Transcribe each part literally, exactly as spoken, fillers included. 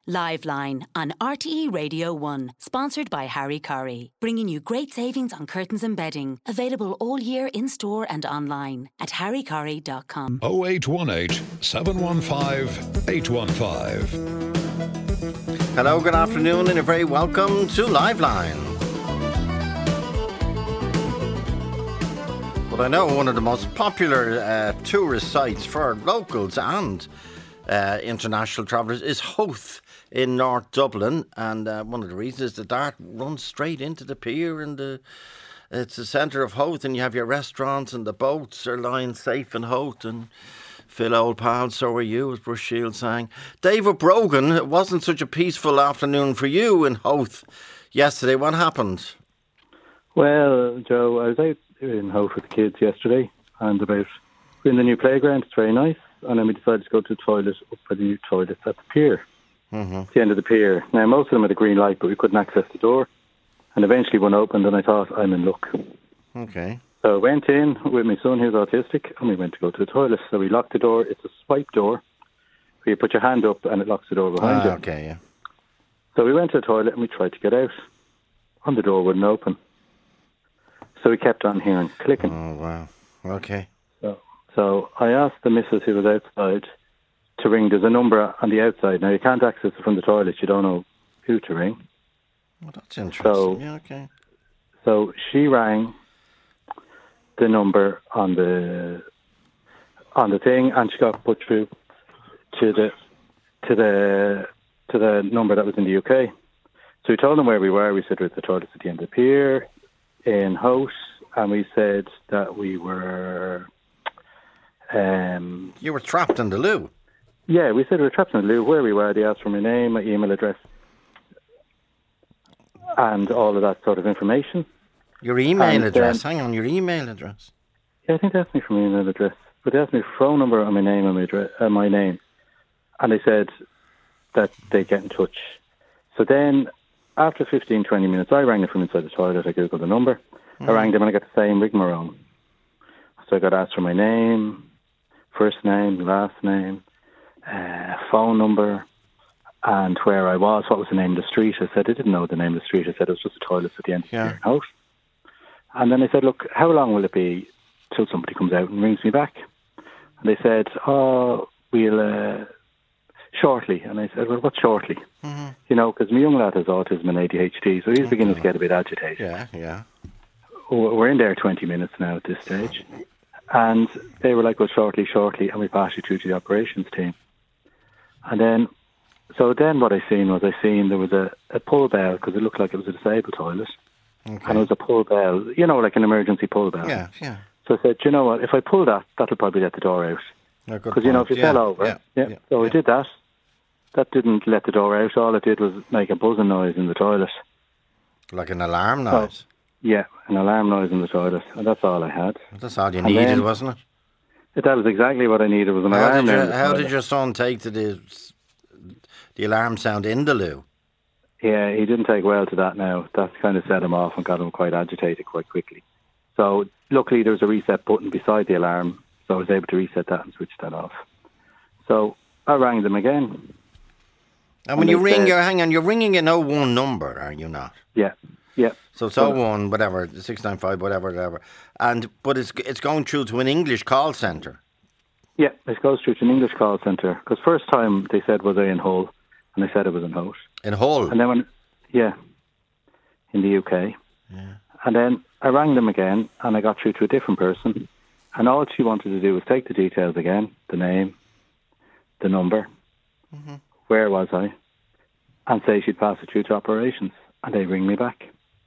Liveline on R T E Radio one, sponsored by Harry Curry, bringing you great savings on curtains and bedding, available all year in store and online at harry curry dot com. oh eight one eight, seven one five, eight one five. Hello, good afternoon, and a very welcome to Liveline. Well, I know one of the most popular uh, tourist sites for locals and uh, international travellers is Howth in North Dublin, and uh, one of the reasons is the Dart runs straight into the pier, and the it's the centre of Howth, and you have your restaurants, and the boats are lying safe in Howth, and Phil, old pal, so are you, as Bruce Shields sang. David Brogan, it wasn't such a peaceful afternoon for you in Howth yesterday. What happened? Well, Joe, I was out in Howth with the kids yesterday, and about we're in the new playground. It's very nice, and then we decided to go to the toilet up by the new toilets at the pier. Mm-hmm. At the end of the pier. Now, most of them had a green light, but we couldn't access the door. And eventually one opened, and I thought, I'm in luck. Okay. So I went in with my son, who's autistic, and we went to go to the toilet. So we locked the door. It's a swipe door, where you put your hand up, and it locks the door behind ah, you. Okay, yeah. So we went to the toilet, and we tried to get out. And the door wouldn't open. So we kept on hearing clicking. Oh, wow. Okay. So, so I asked the missus who was outside to ring. There's a number on the outside. Now, you can't access it from the toilet. You don't know who to ring. Well, that's interesting. So, yeah, okay. So she rang the number on the on the thing, and she got put through to the to the to the number that was in the U K. So we told them where we were. We said we're at the toilets at the end of the pier in Howth, and we said that we were. Um, you were trapped in the loo. Yeah, we said we were trapped in the loo. Where we were, they asked for my name, my email address, and all of that sort of information. Your email and address? Then, Hang on, your email address. Yeah, I think they asked me for my email address. But they asked me for phone number and my name and my, address, uh, my name. And they said that they'd get in touch. So then, after fifteen, twenty minutes, I rang them from inside the toilet. I googled the number. Mm. I rang them and I got the same rigmarole. So I got asked for my name, first name, last name, uh, phone number, and where I was, what was the name of the street. I said, I didn't know the name of the street. I said, it was just the toilets at the end of yeah. the house. And then I said, look, how long will it be till somebody comes out and rings me back? And they said, oh, we'll, uh, shortly. And I said, well, what shortly? Mm-hmm. You know, because my young lad has autism and A D H D, so he's okay. beginning to get a bit agitated. Yeah, yeah. We're in there twenty minutes now at this stage. And they were like, well, shortly, shortly, and we passed you through to the operations team. And then, so then what I seen was I seen there was a, a pull bell, because it looked like it was a disabled toilet. Okay. And it was a pull bell, you know, like an emergency pull bell. Yeah, yeah. So I said, you know what, if I pull that, that'll probably let the door out. Because, you know, if you yeah, fell over, yeah, yeah. yeah so yeah. I did that. That didn't let the door out. All it did was make a buzzing noise in the toilet. Like an alarm noise? Oh, yeah, an alarm noise in the toilet. And that's all I had. That's all you and needed, then, wasn't it? That was exactly what I needed, was an how alarm did noise. your, How did your son take to the, the alarm sound in the loo? Yeah, he didn't take well to that now. That kind of set him off and got him quite agitated quite quickly. So luckily there was a reset button beside the alarm, so I was able to reset that and switch that off. So I rang them again. And, and when you ring, said, you're, hang on, you're ringing an oh one number, are you not? Yeah, yeah. So it's oh one, whatever, six nine five, whatever, whatever. And, but it's it's going through to an English call centre. Yeah, it goes through to an English call centre. Because first time they said, was I in Hull? And they said it was in Howth. In Hull? And then when, yeah, in the U K. Yeah. And then I rang them again, and I got through to a different person. And all she wanted to do was take the details again, the name, the number, mm-hmm. where was I, and say she'd pass it through to operations. And they ring me back.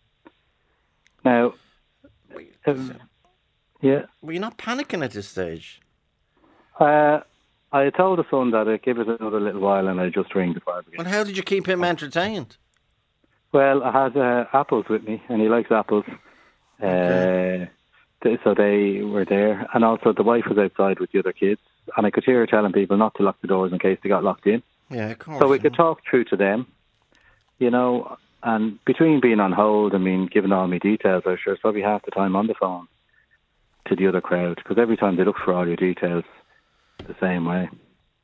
Now, um, yeah. Were you not panicking at this stage? Uh, I told the son that I'd give it another little while and I'd just ring the fire brigade. Well, how did you keep him entertained? Well, I had uh, apples with me, and he likes apples. Okay. Uh, th- so they were there. And also the wife was outside with the other kids. And I could hear her telling people not to lock the doors in case they got locked in. Yeah, of course. So we could talk through to them, you know. And between being on hold and being given all my details, I was sure it's probably half the time on the phone to the other crowd. Because every time they look for all your details the same way.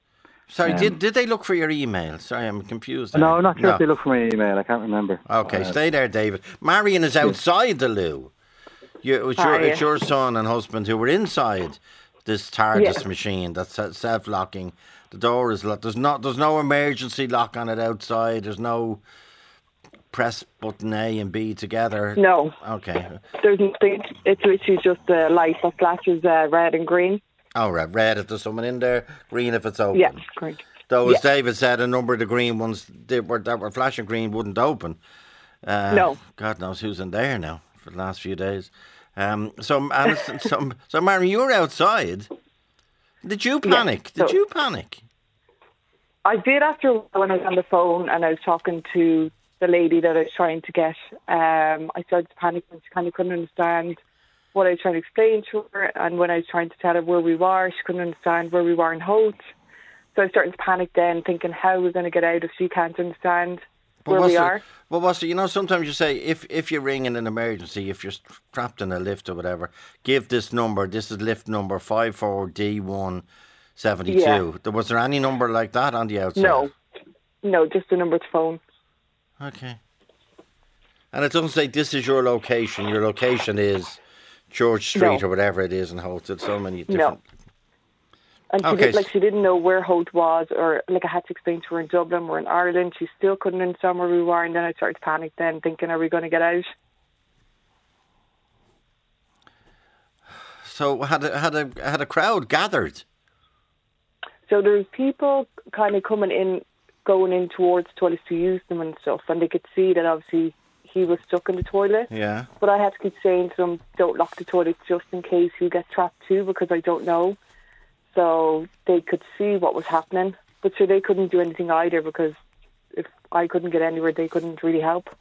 Sorry, Um, did did they look for your email? Sorry, I'm confused. No, there. I'm not sure if they look for my email. I can't remember. Okay, Uh, stay there, David. Marion is outside the loo. You, it's, your, Hi. it's your son and husband who were inside this TARDIS Yes. machine that's se- self-locking. The door is locked. There's not. There's no emergency lock on it outside. There's no press button A and B together. No, Okay. there's nothing. It's literally just a light that flashes uh, red and green. Oh, red. Red if there's someone in there. Green if it's open. Yeah, green. Though, as Yeah. David said, a number of the green ones that were, that were flashing green wouldn't open. Uh, No. God knows who's in there now for the last few days. Um, so, and, so, so, Mary, you were outside. Did you Yeah, panic? Did so- you panic? I did after when I was on the phone and I was talking to the lady that I was trying to get. Um, I started to panic and she kind of couldn't understand what I was trying to explain to her. And when I was trying to tell her where we were, she couldn't understand where we were in Holt. So I started to panic then, thinking how we're going to get out if she can't understand But where what's we the- are. Well, what's the, you know, sometimes you say if if you're ringing an emergency, if you're trapped in a lift or whatever, give this number. This is lift number five four D one seventy two. Yeah. There was there any number like that on the outside? No, no, just the number to phone. Okay. And it doesn't say this is your location. Your location is George Street No. or whatever it is in Holt. It's so many No. different. And she Okay, did, like she didn't know where Holt was, or like I had to explain to her in Dublin, we're in Ireland. She still couldn't understand where we were, and then I started to panic. Then thinking, are we going to get out? So had a, had a had a crowd gathered. So there was people kind of coming in, going in towards toilets to use them and stuff, and they could see that obviously he was stuck in the toilet. Yeah. But I had to keep saying to them, don't lock the toilet just in case you get trapped too, because I don't know. So they could see what was happening. But sure, they couldn't do anything either, because if I couldn't get anywhere, they couldn't really help.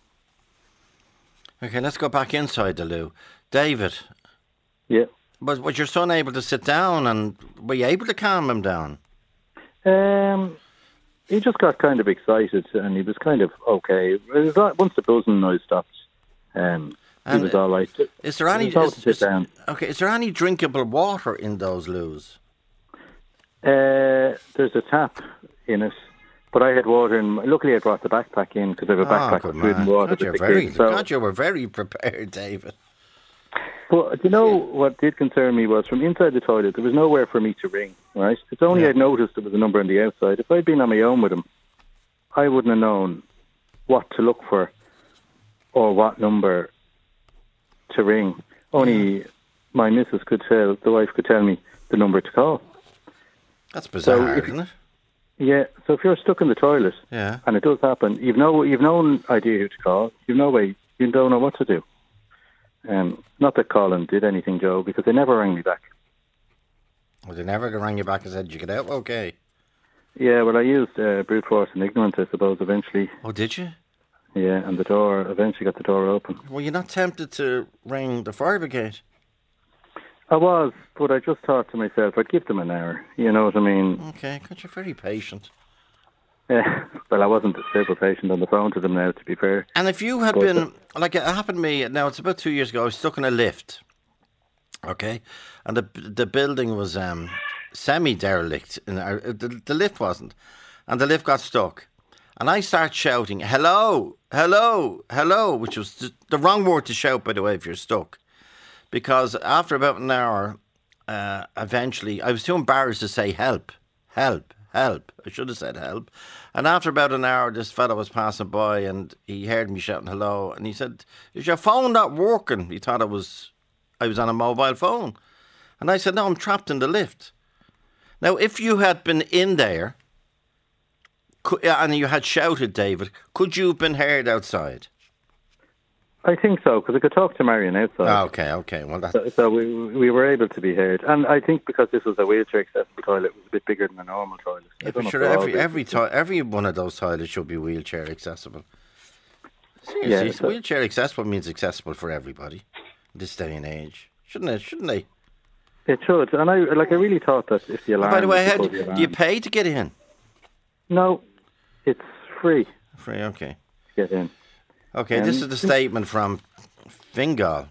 Okay, let's go back inside the loo. David, Yeah. was was your son able to sit down, and were you able to calm him down? Um, he just got kind of excited, and he was kind of okay. It was like, once the buzzing noise stopped, um, he And was all right. Is there He any was able is- to sit is- down. Okay, is there any drinkable water in those loos? Uh, there's a tap in it, but I had water in. Luckily, I brought the backpack in because I have a backpack Oh, good with food man. and water. God, you're with the very, kids, so- God, you were very prepared, David. But you know what did concern me was from inside the toilet, there was nowhere for me to ring, right? It's only Yeah. I'd noticed there was a number on the outside. If I'd been on my own with him, I wouldn't have known what to look for or what number to ring. Only my missus could tell, the wife could tell me the number to call. That's bizarre, if- isn't it? Yeah, so if you're stuck in the toilet, Yeah. and it does happen, you've no, you've no idea who to call. You've no way, you don't know what to do. Um, not that Colin did anything, Joe, because they never rang me back. Well, they never rang you back and said, did you get out okay? Yeah, well, I used uh, brute force and ignorance, I suppose, eventually. Oh, did you? Yeah, and the door, eventually got the door open. Were you not tempted to ring the fire brigade? I was, but I just thought to myself, I'd give them an hour. You know what I mean? Okay, God, you're very patient. Yeah. Well, I wasn't super patient on the phone to them now, to be fair. And if you had But- been, like it happened to me, now it's about two years ago, I was stuck in a lift, okay? And the the building was um, semi-derelict, in our, the, the lift wasn't. And the lift got stuck. And I start shouting, hello, hello, hello, which was the, the wrong word to shout, by the way, if you're stuck. Because after about an hour, uh, eventually, I was too embarrassed to say help, help, help. I should have said help. And after about an hour, this fellow was passing by and he heard me shouting hello. And he said, is your phone not working? He thought I was, I was on a mobile phone. And I said, no, I'm trapped in the lift. Now, if you had been in there could, and you had shouted, David, could you have been heard outside? I think so, because I could talk to Marion outside. Oh, okay, okay. Well, that, So, so we we were able to be heard. And I think because this was a wheelchair accessible toilet, it was a bit bigger than a normal toilet. I yeah, don't but know if sure, they're all every big. every, to- every one of those toilets should be wheelchair accessible. Seriously, Yeah, so- wheelchair accessible means accessible for everybody in this day and age, shouldn't it? Shouldn't they? It should. And I like. I really thought that if the Oh, alarm... by the way, was how, before do, the do you alarm- pay to get in? No, it's free Free, okay. to get in. Okay, this Um, is the statement from Fingal.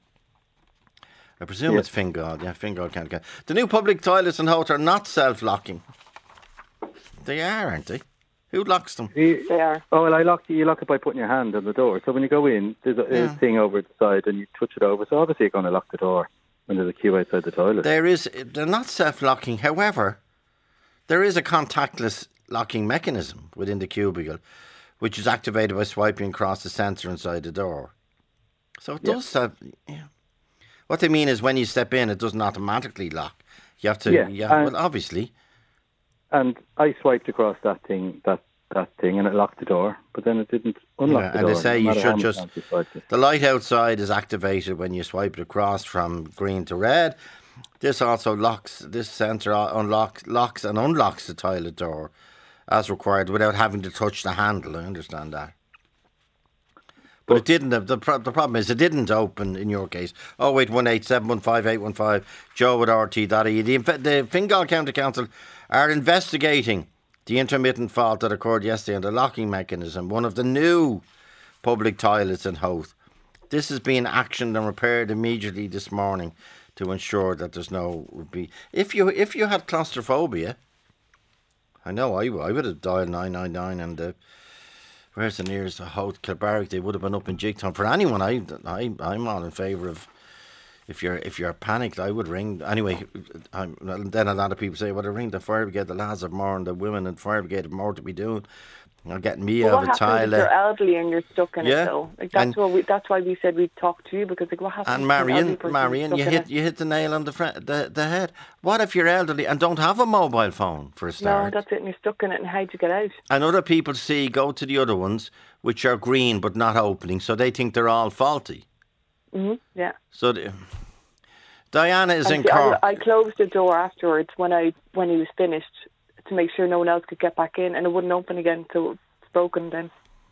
I presume Yeah. it's Fingal. Yeah, Fingal can't get. The new public toilets in Holt are not self-locking. They are, aren't they? Who locks them? You- They are. Oh, well, I lock you lock it by putting your hand on the door. So when you go in, there's a, Yeah. a thing over the side and you touch it over. So obviously you're going to lock the door when there's a queue outside the toilet. There is. They're not self-locking. However, there is a contactless locking mechanism within the cubicle, which is activated by swiping across the sensor inside the door. So it Yeah. does have. Yeah. What they mean is when you step in, it doesn't automatically lock. You have to. Yeah, Yeah. and- well, obviously. And I swiped across that thing, that that thing, and it locked the door. But then it didn't unlock Yeah, the and door. they say no you matter how should many just. times you swiped it. The light outside is activated when you swipe it across from green to red. This also locks. This sensor unlocks, locks and unlocks the toilet door as required without having to touch the handle. I understand that. But it didn't. The, pro- the problem is it didn't open in your case. Oh eight one eight, seven one five, eight one five, joe at r t dot i e. The, inf- the Fingal County Council are investigating the intermittent fault that occurred yesterday on the locking mechanism, one of the new public toilets in Howth. This is being actioned and repaired immediately this morning to ensure that there's no repeat. If you if you had claustrophobia, I know I, I would have dialed nine nine nine and uh, where's the nearest Howth, Kilbarrack? They would have been up in Jigtown. For anyone, I, I, I'm all in favour of, if you're if you're panicked, I would ring. Anyway, I'm, then a lot of people say, well, I ring the fire brigade, the lads have more and the women in the fire brigade have more to be doing. They're getting me Well, out of what a happens if you're toilet. elderly and you're stuck in Yeah. it, though? Like, that's, And- what we, that's why we said we'd talk to you, because like, what happens And if an elderly Marion, person is Marion, stuck you in hit it? you hit the nail on the, fr- the the head. What if you're elderly and don't have a mobile phone for a No, start? that's it, and you're stuck in it, and how'd you get out? And other people see go to the other ones which are green but not opening, so they think they're all faulty. hmm Yeah. So the, Diana is And in see, Cork. I, I closed the door afterwards when I when he was finished to make sure no one else could get back in, and it wouldn't open again, so it's broken then.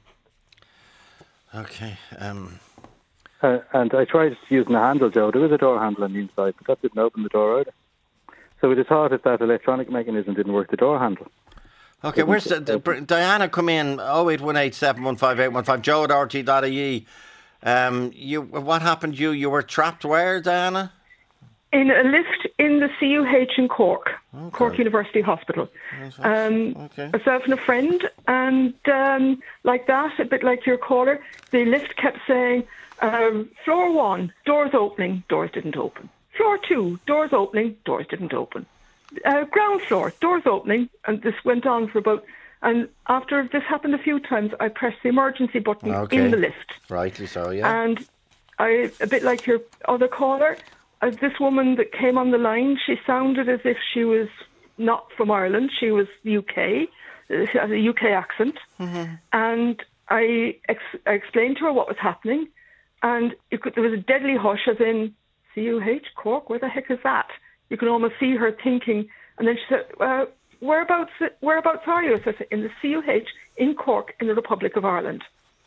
Okay. Um, Uh, and I tried using the handle, Joe. There was a door handle on the inside, but that didn't open the door either. So we'd have thought if that electronic mechanism didn't work, the door handle. okay, where's the, the, Diana? Come in. Oh eight one eight seven one five eight one five. Joe at r t dot i e. Um, you. What happened? You you were trapped where, Diana? In a lift in the C U H in Cork, Cork University Hospital. Um, Okay. Myself and a friend, and um, like that, a bit like your caller, the lift kept saying, um, floor one, doors opening, doors didn't open. Floor two, doors opening, doors didn't open. Uh, ground floor, doors opening, and this went on for about, and after this happened a few times, I pressed the emergency button Okay. in the lift. Rightly so. Yeah. And I, a bit like your other caller, uh, this woman that came on the line, she sounded as if she was not from Ireland. She was U K, uh, she had a U K accent. And I, ex- I explained to her what was happening. And it could, there was a deadly hush, as in, C U H, Cork, where the heck is that? You can almost see her thinking. And then she said, uh, whereabouts, whereabouts are you? So I said, in the C U H, in Cork, in the Republic of Ireland.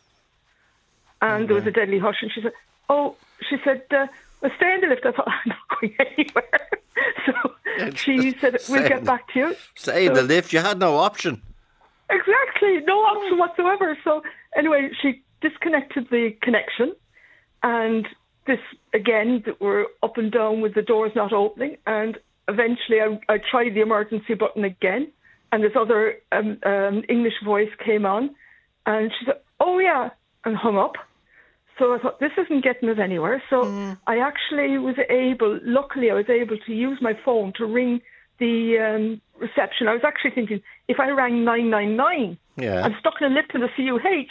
And there was a deadly hush, and she said, oh, she said, uh, well, stay in the lift. I thought, I'm not going anywhere. So she said, we'll Stay get in- back to you. Say in So- the lift. You had no option. Exactly, no option whatsoever. So anyway, she disconnected the connection, and this, again, that we're up and down with the doors not opening, and eventually I, I tried the emergency button again, and this other um, um, English voice came on, and she said, oh yeah, and hung up. So I thought, this isn't getting us anywhere. So I actually was able, luckily I was able to use my phone to ring the um, reception. I was actually thinking, if I rang nine nine nine, Yeah. I'm stuck in a lift in the C U H.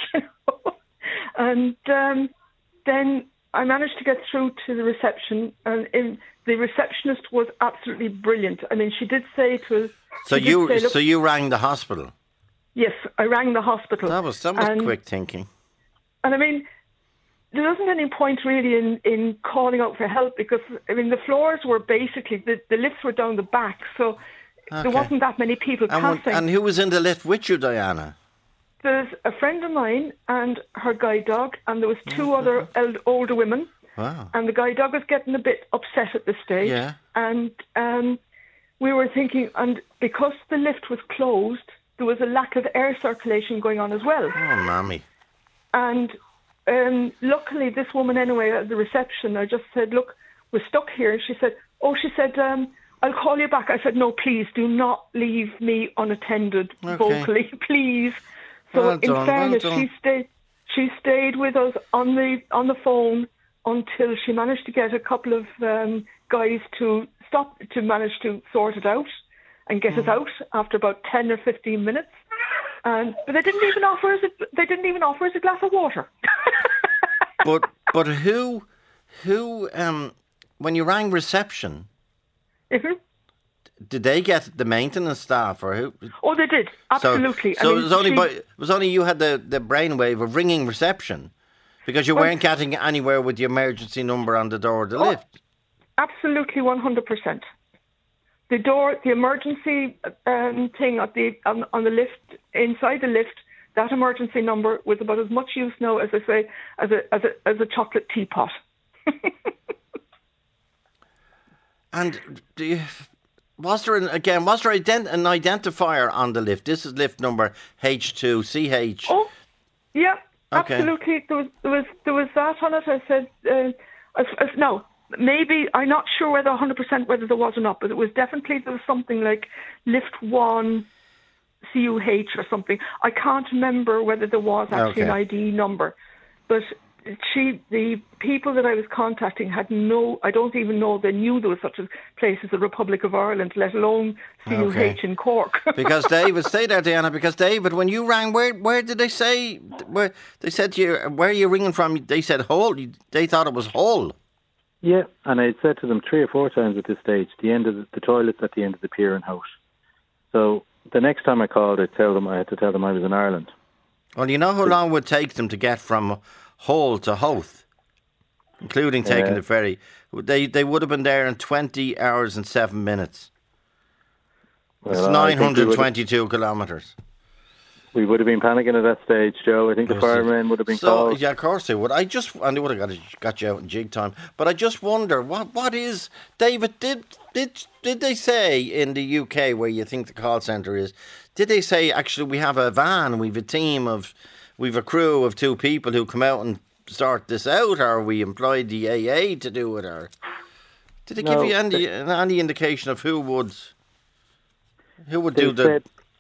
And um, then I managed to get through to the reception, and in, the receptionist was absolutely brilliant. I mean, she did say to us... So she did you say, "Look," so you rang the hospital. yes, I rang the hospital. That was that was and, quick thinking. And I mean, there wasn't any point really in, in calling out for help, because, I mean, the floors were basically, the, the lifts were down the back, so Okay. there wasn't that many people And, when- passing. and who was in the lift with you, Diana? There's a friend of mine and her guide dog, and there was two other el- older women, Wow. and the guide dog was getting a bit upset at this stage. Yeah. And um, we were thinking, and because the lift was closed, there was a lack of air circulation going on as well. Oh, mammy. And um, luckily, this woman anyway at the reception, I just said, look, we're stuck here. And she said, oh, she said, um, I'll call you back. I said, no, please do not leave me unattended Okay. vocally, please. So Well in done, fairness, well done. she stayed. She stayed with us on the on the phone until she managed to get a couple of um, guys to stop to manage to sort it out and get Mm. us out after about ten or fifteen minutes. And but they didn't even offer us. A, they didn't even offer us a glass of water. But but who who um when you rang reception, Mhm. did they get the maintenance staff or who? Oh, they did, absolutely. So, so I it mean, was only she- by, it was only you had the, the brainwave of ringing reception because you Well- weren't getting anywhere with the emergency number on the door of the Oh. lift. Absolutely, one hundred percent. The door, the emergency um, thing at the on, on the lift, inside the lift, that emergency number was about as much use now as I say as a as a as a chocolate teapot. And do you, was there an, again? Was there ident- an identifier on the lift? This is lift number H two C H. Oh, yeah, Okay. absolutely. There was there was there was that on it. I said, uh, as, as, no, maybe I'm not sure whether one hundred percent whether there was or not, but it was definitely there was something like lift one C U H or something. I can't remember whether there was actually an Okay. I D number, but she, the people that I was contacting had no, I don't even know they knew there was such a place as the Republic of Ireland, let alone C U H Okay. in Cork. Because David, stay there, Diana. Because David, when you rang, where where did they say? Where they said to you, where are you ringing from? They said Hull. They thought it was Hull. Yeah, and I had said to them three or four times at this stage, the end of the, the toilet's at the end of the pier in House. So the next time I called, I tell them I had to tell them I was in Ireland. Well, you know how long it would take them to get from Hull to Howth, including taking Uh, the ferry. They they would have been there in twenty hours and seven minutes. It's Well, I nine think we hundred would- twenty-two kilometres. We would have been panicking at that stage, Joe. I think the Yes, yes. firemen would have been So called. yeah, of course they would. I just and they would have got got you out in jig time. But I just wonder what what is David? Did did did they say in the U K where you think the call centre is? Did they say actually we have a van, we've a team of, we've a crew of two people who come out and sort this out, or we employed the A A to do it, or did they No, give you any they- any indication of who would who would They do the? said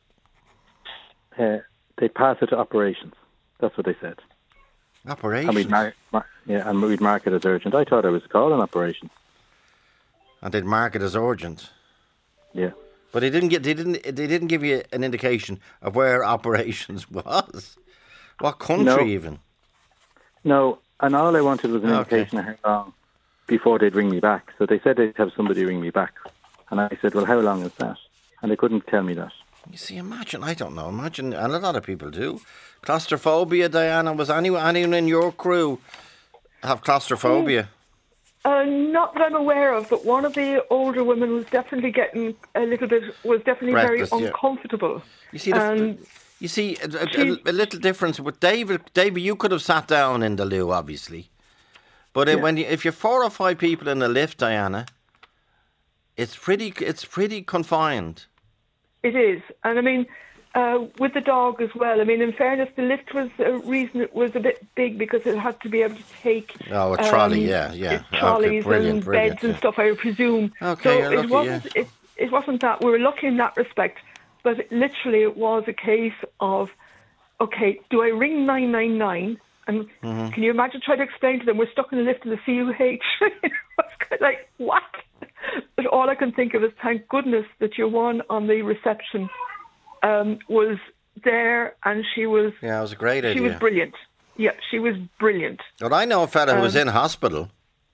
uh, they pass it to operations. That's what they said. Operation. And we'd mar- mar- yeah, and we'd mark it as urgent. I thought I was calling operations. And they'd mark it as urgent. Yeah. But they didn't get. They didn't. They didn't give you an indication of where operations was. What country No. even? No, and all I wanted was an Okay. indication of how long before they'd ring me back. So they said they'd have somebody ring me back. And I said, well, how long is that? And they couldn't tell me that. You see, imagine. I don't know. Imagine, and a lot of people do. Claustrophobia, Diana. Was anyone anyone in your crew have claustrophobia? Uh, not that I'm aware of, but one of the older women was definitely getting a little bit, was definitely Breathless, very yeah. uncomfortable. You see, the, And you see a, a- she- a little difference with David. David, you could have sat down in the loo, obviously, but uh, Yeah. when you, if you're four or five people in a lift, Diana, it's pretty. It's pretty confined. it is. And I mean, uh, with the dog as well, I mean, in fairness, the lift was a reason it was a bit big because it had to be able to take Oh, a trolley, um, yeah, yeah. it- trolleys Okay, brilliant, and brilliant, beds and yeah. stuff, I presume. Okay, so you're lucky, it wasn't it, it wasn't that we were lucky in that respect, but it, literally it was a case of, okay, do I ring nine nine nine? And Mm-hmm. can you imagine trying to explain to them we're stuck in a lift in the C U H? It's kind of like, what? But all I can think of is thank goodness that your one on the reception um, was there, and she was Yeah, it was a great she idea. was brilliant. Yeah, she was brilliant. But I know a fella who was Um, in hospital.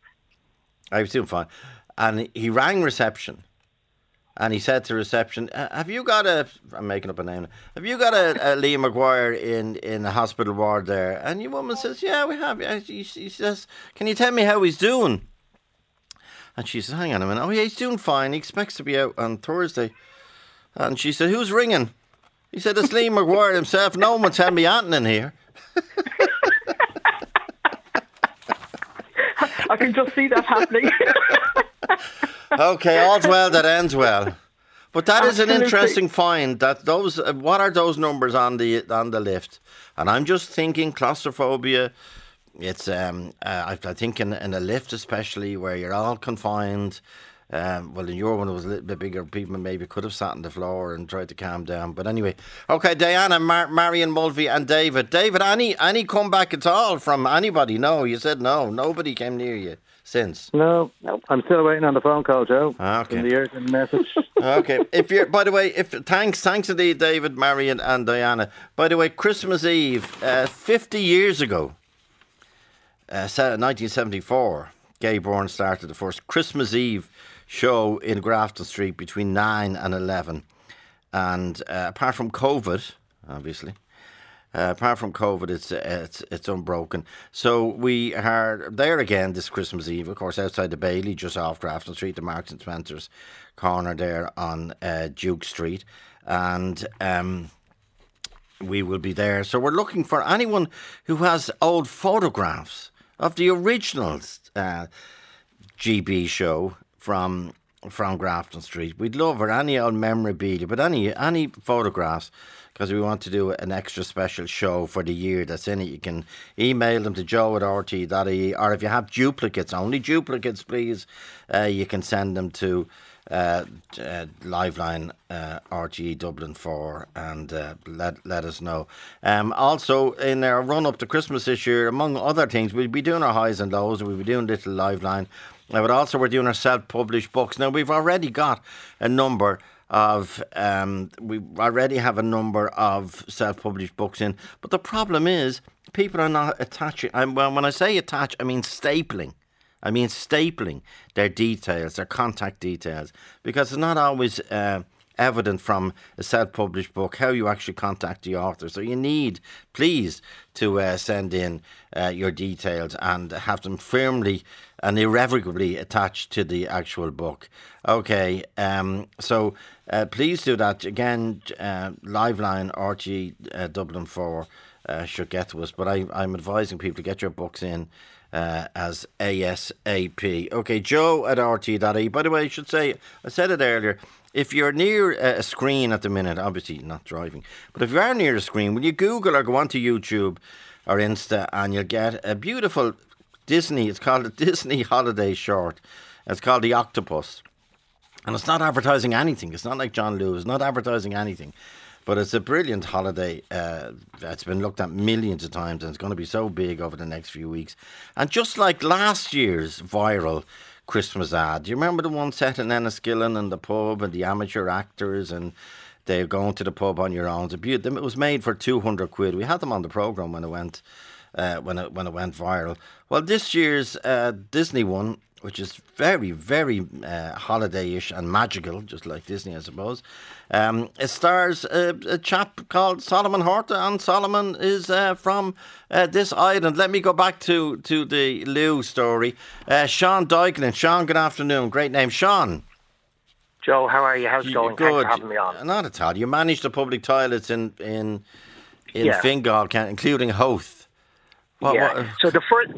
I was doing fine. And he rang reception. And he said to reception, "Uh, have you got a, I'm making up a name, have you got a, a Liam Maguire in, in the hospital ward there? And your woman says, yeah, we have. Uh, She, she says, can you tell me how he's doing? And she says, hang on a minute. Oh, yeah, he's doing fine. He expects to be out on Thursday. And she said, who's ringing? He said, it's Liam Maguire himself. No one will tell me anything in here. I can just see that happening. Okay, all's well that ends well. But that is an Absolutely. interesting find. That those, uh, what are those numbers on the on the lift? And I'm just thinking claustrophobia. It's um, uh, I, I think in, in a lift especially where you're all confined. Um, well, in your one, it was a little bit bigger. People maybe could have sat on the floor and tried to calm down. But anyway, okay, Diana, Mar- Marion Mulvey and David. David, any any comeback at all from anybody? No, you said no. Nobody came near you since. No, Nope. I'm still waiting on the phone call, Joe. Okay. In the urgent message. Okay. If you're, by the way, if thanks, thanks indeed, David, Marion, and Diana. By the way, Christmas Eve, uh, fifty years ago, uh, nineteen seventy-four, Gay Byrne started the first Christmas Eve show in Grafton Street between nine and eleven, and uh, apart from COVID, obviously. Uh, apart from COVID, it's uh, it's it's unbroken. So we are there again this Christmas Eve, of course, outside the Bailey, just off Grafton Street, the Marks and Spencer's corner there on uh, Duke Street, and um, we will be there. So we're looking for anyone who has old photographs of the original uh, G B show from from Grafton Street. We'd love or any old memorabilia, but any any photographs, because we want to do an extra special show for the year that's in it. You can email them to joe at r t dot i e, or if you have duplicates, only duplicates, please, uh, you can send them to uh, uh, Liveline uh, R T E Dublin four and uh, let let us know. Um, also, in our run up to Christmas this year, among other things, we'll be doing our highs and lows. We'll be doing little Liveline. Uh, but also we're doing our self-published books. Now, we've already got a number of, um, we already have a number of self-published books in. But the problem is, people are not attaching, and well, when I say attach, I mean stapling. I mean stapling their details, their contact details. Because it's not always uh, evident from a self-published book how you actually contact the author. So you need, please, to uh, send in uh, your details and have them firmly and irrevocably attached to the actual book. Okay, um, so uh, please do that. Again, uh, Liveline R T uh, Dublin four uh, should get to us, but I, I'm advising people to get your books in uh, as ASAP. Okay, Joe at R T dot I E. By the way, I should say, I said it earlier, if you're near a screen at the minute, obviously not driving, but if you are near a screen, will you Google or go onto YouTube or Insta and you'll get a beautiful Disney, it's called a Disney holiday short. It's called The Octopus. And it's not advertising anything. It's not like John Lewis, not advertising anything. But it's a brilliant holiday. Uh, it's been looked at millions of times and it's going to be so big over the next few weeks. And just like last year's viral Christmas ad, do you remember the one set in Enniskillen and the pub and the amateur actors and they're going to the pub on your own? It was made for two hundred quid. We had them on the programme when it went uh, when it when it went viral. Well, this year's uh, Disney one, which is very, very uh, holiday-ish and magical, just like Disney, I suppose. Um, it stars a, a chap called Solomon Horta, and Solomon is uh, from uh, this island. Let me go back to, to the Lou story. Uh, Sean Dykeland. Sean, good afternoon. Great name. Sean. Joe, how are you? How's it going? Good. Thanks for having me on. Not at all. You manage the public toilets in in, in Yeah. Fingal, including Howth. What, yeah. what- So the first,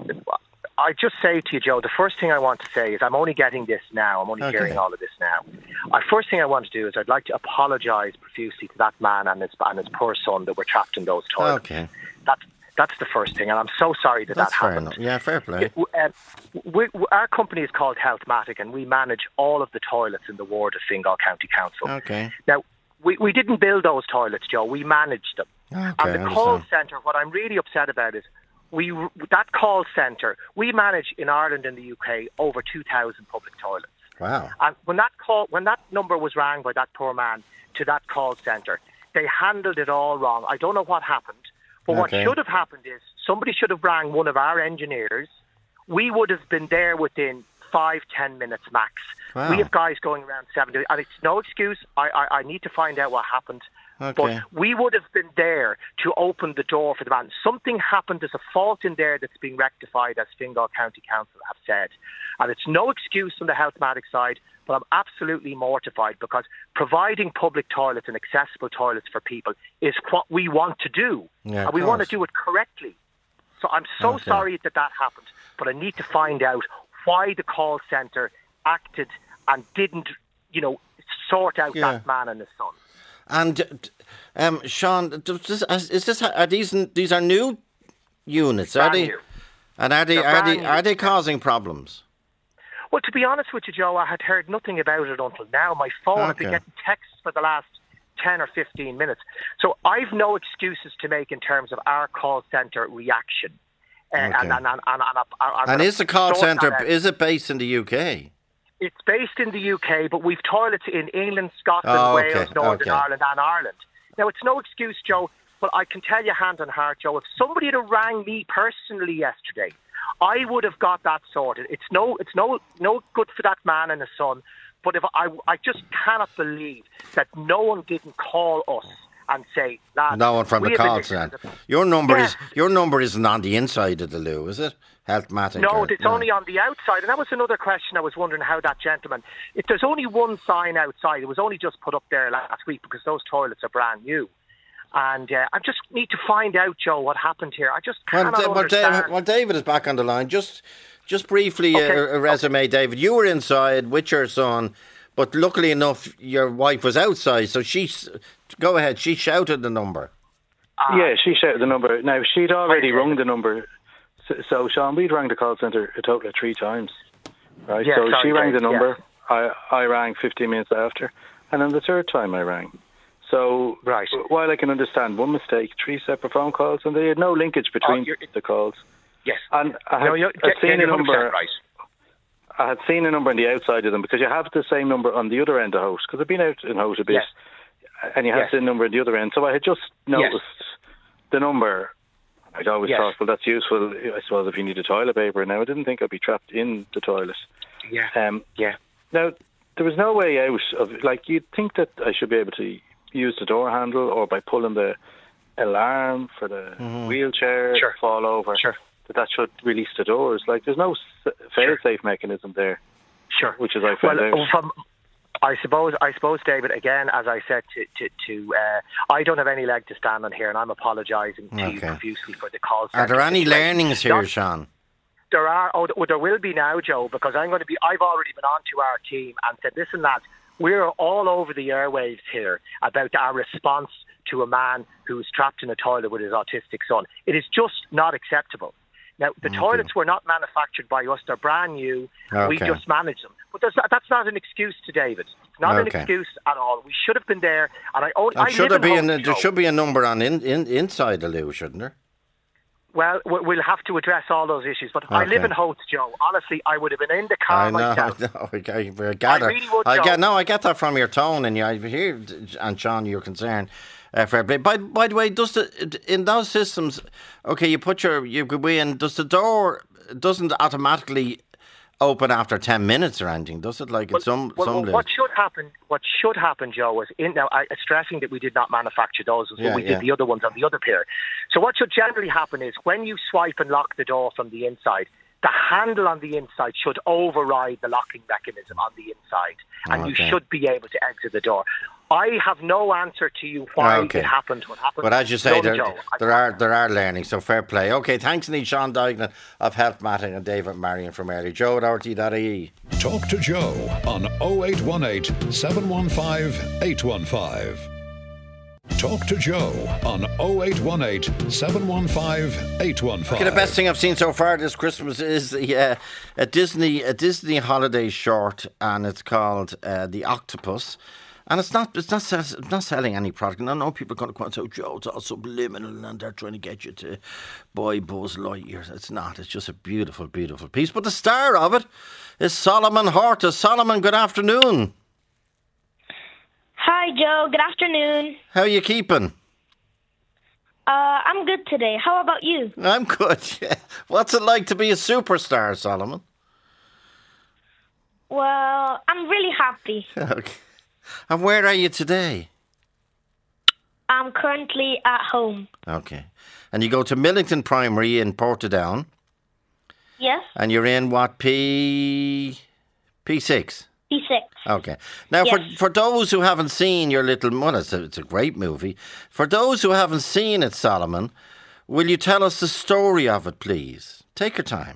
I just say to you, Joe, the first thing I want to say is I'm only getting this now. I'm only Okay. hearing all of this now. The first thing I want to do is I'd like to apologise profusely to that man and his and his poor son that were trapped in those toilets. Okay. That's that's the first thing, and I'm so sorry that That's that fair happened. enough. Yeah, fair play. Uh, we, we, our company is called Healthmatic, and we manage all of the toilets in the ward of Fingal County Council. Okay. Now, we, we didn't build those toilets, Joe. We managed them. Okay, and the I call understand. centre, what I'm really upset about is we that call centre, we manage in Ireland and the U K over two thousand public toilets. Wow. And when that call, when that number was rang by that poor man to that call centre, they handled it all wrong. I don't know what happened, but what Okay. should have happened is somebody should have rang one of our engineers. We would have been there within five, ten minutes max. Wow. We have guys going around seven, and it's no excuse. I, I, I need to find out what happened. Okay. But we would have been there to open the door for the man. Something happened. There's a fault in there that's being rectified, as Fingal County Council have said. And it's no excuse from the Healthmatic side, but I'm absolutely mortified because providing public toilets and accessible toilets for people is what we want to do. Yeah, of and we want to course. do it correctly. So I'm so Okay. sorry that that happened, but I need to find out why the call centre acted and didn't, you know, sort out Yeah. that man and his son. And um, Sean, does this, is this are these these are new units? Are Brand they? new. And are they They're are they brand are new. they causing problems? Well, to be honest with you, Joe, I had heard nothing about it until now. My phone had been Okay. getting texts for the last ten or fifteen minutes. So I've no excuses to make in terms of our call centre reaction. Uh, Okay. and, and, and, and, and, and, And is the call sort that centre, out. is it based in the U K? It's based in the U K, but we've toilets in England, Scotland, Oh, okay, Wales, Northern okay. Ireland and Ireland. Now, it's no excuse, Joe, but I can tell you hand on heart, Joe, if somebody had rang me personally yesterday, I would have got that sorted. It's no it's no, no good for that man and his son, but if I, I just cannot believe that no one didn't call us and say, lads, No one from we the have call been- centre. Your number Yeah. is your number isn't on the inside of the loo, is it? Healthmatic. No, or- it's only on the outside. And that was another question I was wondering how that gentleman... If there's only one sign outside, it was only just put up there last week because those toilets are brand new. And uh, I just need to find out, Joe, what happened here. I just Well, cannot Da- well, understand. David, well, David is back on the line. Just, just briefly, Okay. a, a resume, David. You were inside with your son, but luckily enough, your wife was outside. So she, s- go ahead. She shouted the number. Ah. Yeah, she shouted the number. Now, she'd already Okay. rung the number. So, so, Sean, we'd rang the call centre a total of three times. Right? Yeah, so sorry, she rang the Dave, number. I, I rang fifteen minutes after. And then the third time I rang. So Right. while I can understand one mistake, three separate phone calls, and they had no linkage between Oh, you're- the calls. Yes. And I had, No, you're, I'd yeah, seen you're a one hundred percent number. right. I had seen a number on the outside of them because you have the same number on the other end of the house because I've been out in house a bit, Yes. and you have Yes. the number on the other end. So I had just noticed the number. I'd always Yes. thought, well, that's useful, I suppose, if you need a toilet paper. Now, I didn't think I'd be trapped in the toilet. Yeah. Um, Yeah. Now, there was no way out of, like, you'd think that I should be able to use the door handle or by pulling the alarm for the wheelchair Sure. fall over, Sure. that that should release the doors. Like, there's no s- fail-safe mechanism there, Sure. which is I found well, out. from I suppose, I suppose, David. Again, as I said to to, to uh, I don't have any leg to stand on here, and I'm apologising to you Okay. profusely for the call. Are centre there any situation. learnings here, Not- Sean? There are. Oh, well, there will be now, Joe, because I'm going to be. I've already been on to our team and said, listen, lads, we're all over the airwaves here about our response to a man who's trapped in a toilet with his autistic son. It is just not acceptable. Now, the toilets were not manufactured by us. They're brand new. We Okay. just manage them. But there's, that's not an excuse to David. It's not an Okay. excuse at all. We should have been there. And I, only, And I should there live be in an, Hope, there Joe. should be a number on in, in inside the loo, shouldn't there? Well, we- we'll have to address all those issues. But I live Okay. in Howth, Joe. Honestly, I would have been in the car I know, myself. I know. I, I, I gather. really would, I Joe. get no. I get that from your tone, and you I hear, and Sean, you're concerned. Uh, for by by the way, does the in those systems? Okay, you put your you go in. Does the door doesn't automatically open after ten minutes or anything? Does it? Like in some Well, some well, loo? what should happen? What should happen, Joe, is in now. I, stressing that we did not manufacture those, as Yeah, we yeah. did the other ones on the other pair. So what should generally happen is when you swipe and lock the door from the inside, the handle on the inside should override the locking mechanism on the inside, and you Okay. should be able to exit the door. I have no answer to you why Okay. it happened. What happened? But as you say, None, there, Joe. I there can't- are there are learning, so fair play. Okay, thanks indeed, Sean Duignan of Healthmatic and David Marion from Early. Joe at R T dot I E. Talk to Joe on oh eight one eight, seven one five, eight one five. Talk to Joe on oh eight one eight, seven one five, eight one five. Okay, the best thing I've seen so far this Christmas is the, uh, a Disney a Disney holiday short, and it's called uh, The Octopus. And it's not it's not sell- it's not selling any product. And I know people are going to come and say, oh, Joe, it's all subliminal and they're trying to get you to buy Buzz Lightyear. It's not. It's just a beautiful, beautiful piece. But the star of it is Solomon Horta. Solomon, good afternoon. Hi, Joe. Good afternoon. How are you keeping? Uh, I'm good today. How about you? I'm good. Yeah. What's it like to be a superstar, Solomon? Well, I'm really happy. Okay. And where are you today? I'm currently at home. Okay. And you go to Millington Primary in Portadown, Yes? and you're in what, P... P six? P six. Okay. Now, Yes. for for those who haven't seen your little... Well, it's a, it's a great movie. For those who haven't seen it, Solomon, will you tell us the story of it, please? Take your time.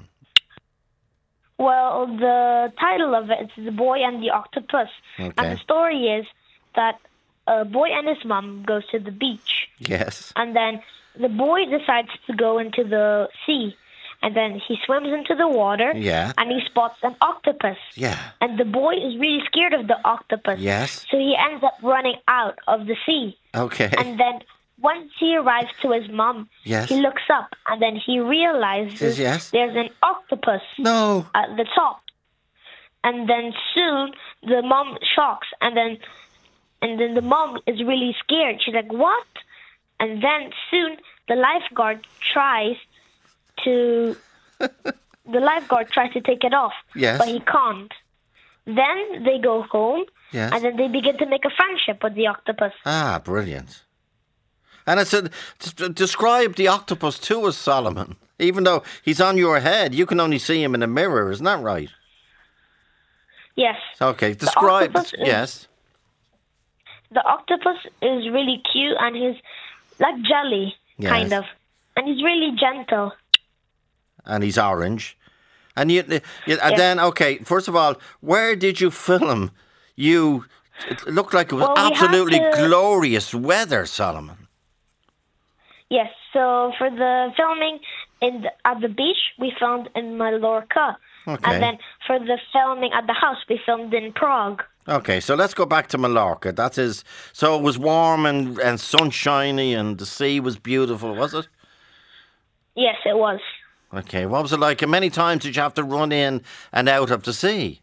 Well, the title of it is The Boy and the Octopus. Okay. And the story is that a boy and his mom goes to the beach. Yes. And then the boy decides to go into the sea. and then he swims into the water, Yeah. and he spots an octopus. Yeah. And the boy is really scared of the octopus. Yes. So he ends up running out of the sea. Okay. And then once he arrives to his mom, Yes. he looks up, and then he realizes Says yes. there's an octopus No. at the top. And then soon the mom shocks, and then and then the mom is really scared. She's like, "What?" And then soon the lifeguard tries to the lifeguard tries to take it off, Yes. but he can't. Then they go home, Yes. and then they begin to make a friendship with the octopus. Ah, brilliant. And I said, d- describe the octopus to us, Solomon. Even though he's on your head, you can only see him in a mirror, isn't that right? Yes. Okay, describe. octopus is- Yes. The octopus is really cute, and he's like jelly, Yes. kind of. And he's really gentle. And he's orange. And you, you and Yes. then, okay, first of all, where did you film? You, it looked like it was Well, we had absolutely to- glorious weather, Solomon. Yes, so for the filming in the, at the beach, we filmed in Mallorca. Okay. And then for the filming at the house, we filmed in Prague. Okay, so let's go back to Mallorca. That is, so it was warm and, and sunshiny and the sea was beautiful, was it? Yes, it was. Okay, what was it like? And many times did you have to run in and out of the sea?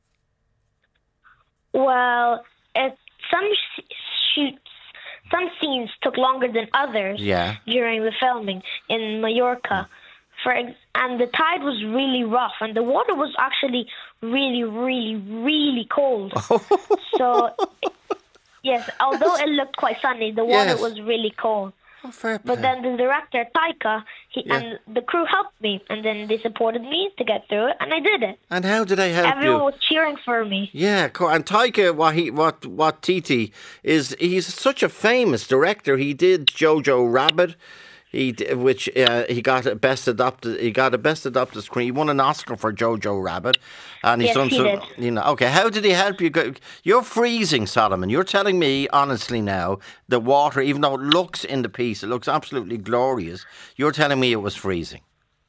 Well, it, some sh- shoots, some scenes took longer than others Yeah. during the filming in Mallorca. For ex- and the tide was really rough, and the water was actually really, really, really cold. So, yes, although it looked quite sunny, the water Yes. was really cold. Oh, fair But play. then the director, Taika, he, Yeah. and the crew helped me, and then they supported me to get through it, and I did it. And how did they help Everyone you? was cheering for me. Yeah, co- and Taika what he what what Titi is he's such a famous director. He did Jojo Rabbit, he d- which uh, he got a best adopted he got a best adopted screen. He won an Oscar for Jojo Rabbit, and he's Yes, done he some. did. You know, okay. How did he help you? go- You're freezing, Solomon. You're telling me honestly now the water, even though it looks in the piece, it looks absolutely glorious. You're telling me it was freezing.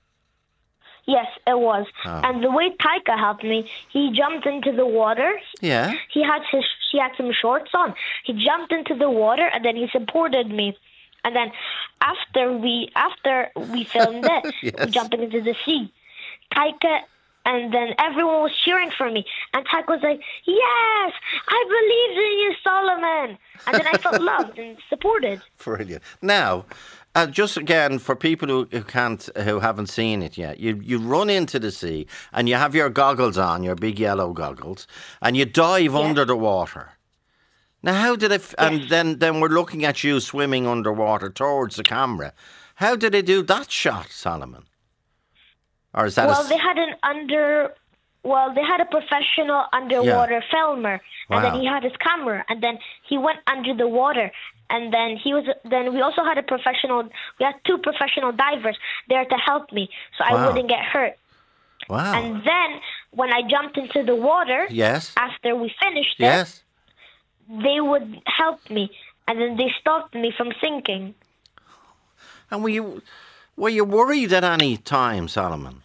Yes, it was. Oh. And the way Taika helped me, he jumped into the water. Yeah. He had his, he had some shorts on. He jumped into the water, and then he supported me. And then after we after we filmed it, Yes. we jumped into the sea. Taika, and then everyone was cheering for me. And Taika was like, "Yes, I believed in you, Solomon." And then I felt loved and supported. Brilliant. Now, uh, just again for people who, who can't, who haven't seen it yet, you you run into the sea and you have your goggles on, your big yellow goggles, and you dive under the water. Now, how did it? F- And then then we're looking at you swimming underwater towards the camera. How did they do that shot, Solomon? Or is that? a Well, s- they had an under. Well, they had a professional underwater filmer, and then Wow. he had his camera, and then he went under the water, and then he was. Then we also had a professional. We had two professional divers there to help me, so I Wow. wouldn't get hurt. Wow. And then when I jumped into the water, Yes. after we finished it, Yes. they would help me, and then they stopped me from sinking. And were you were you worried at any time, Solomon?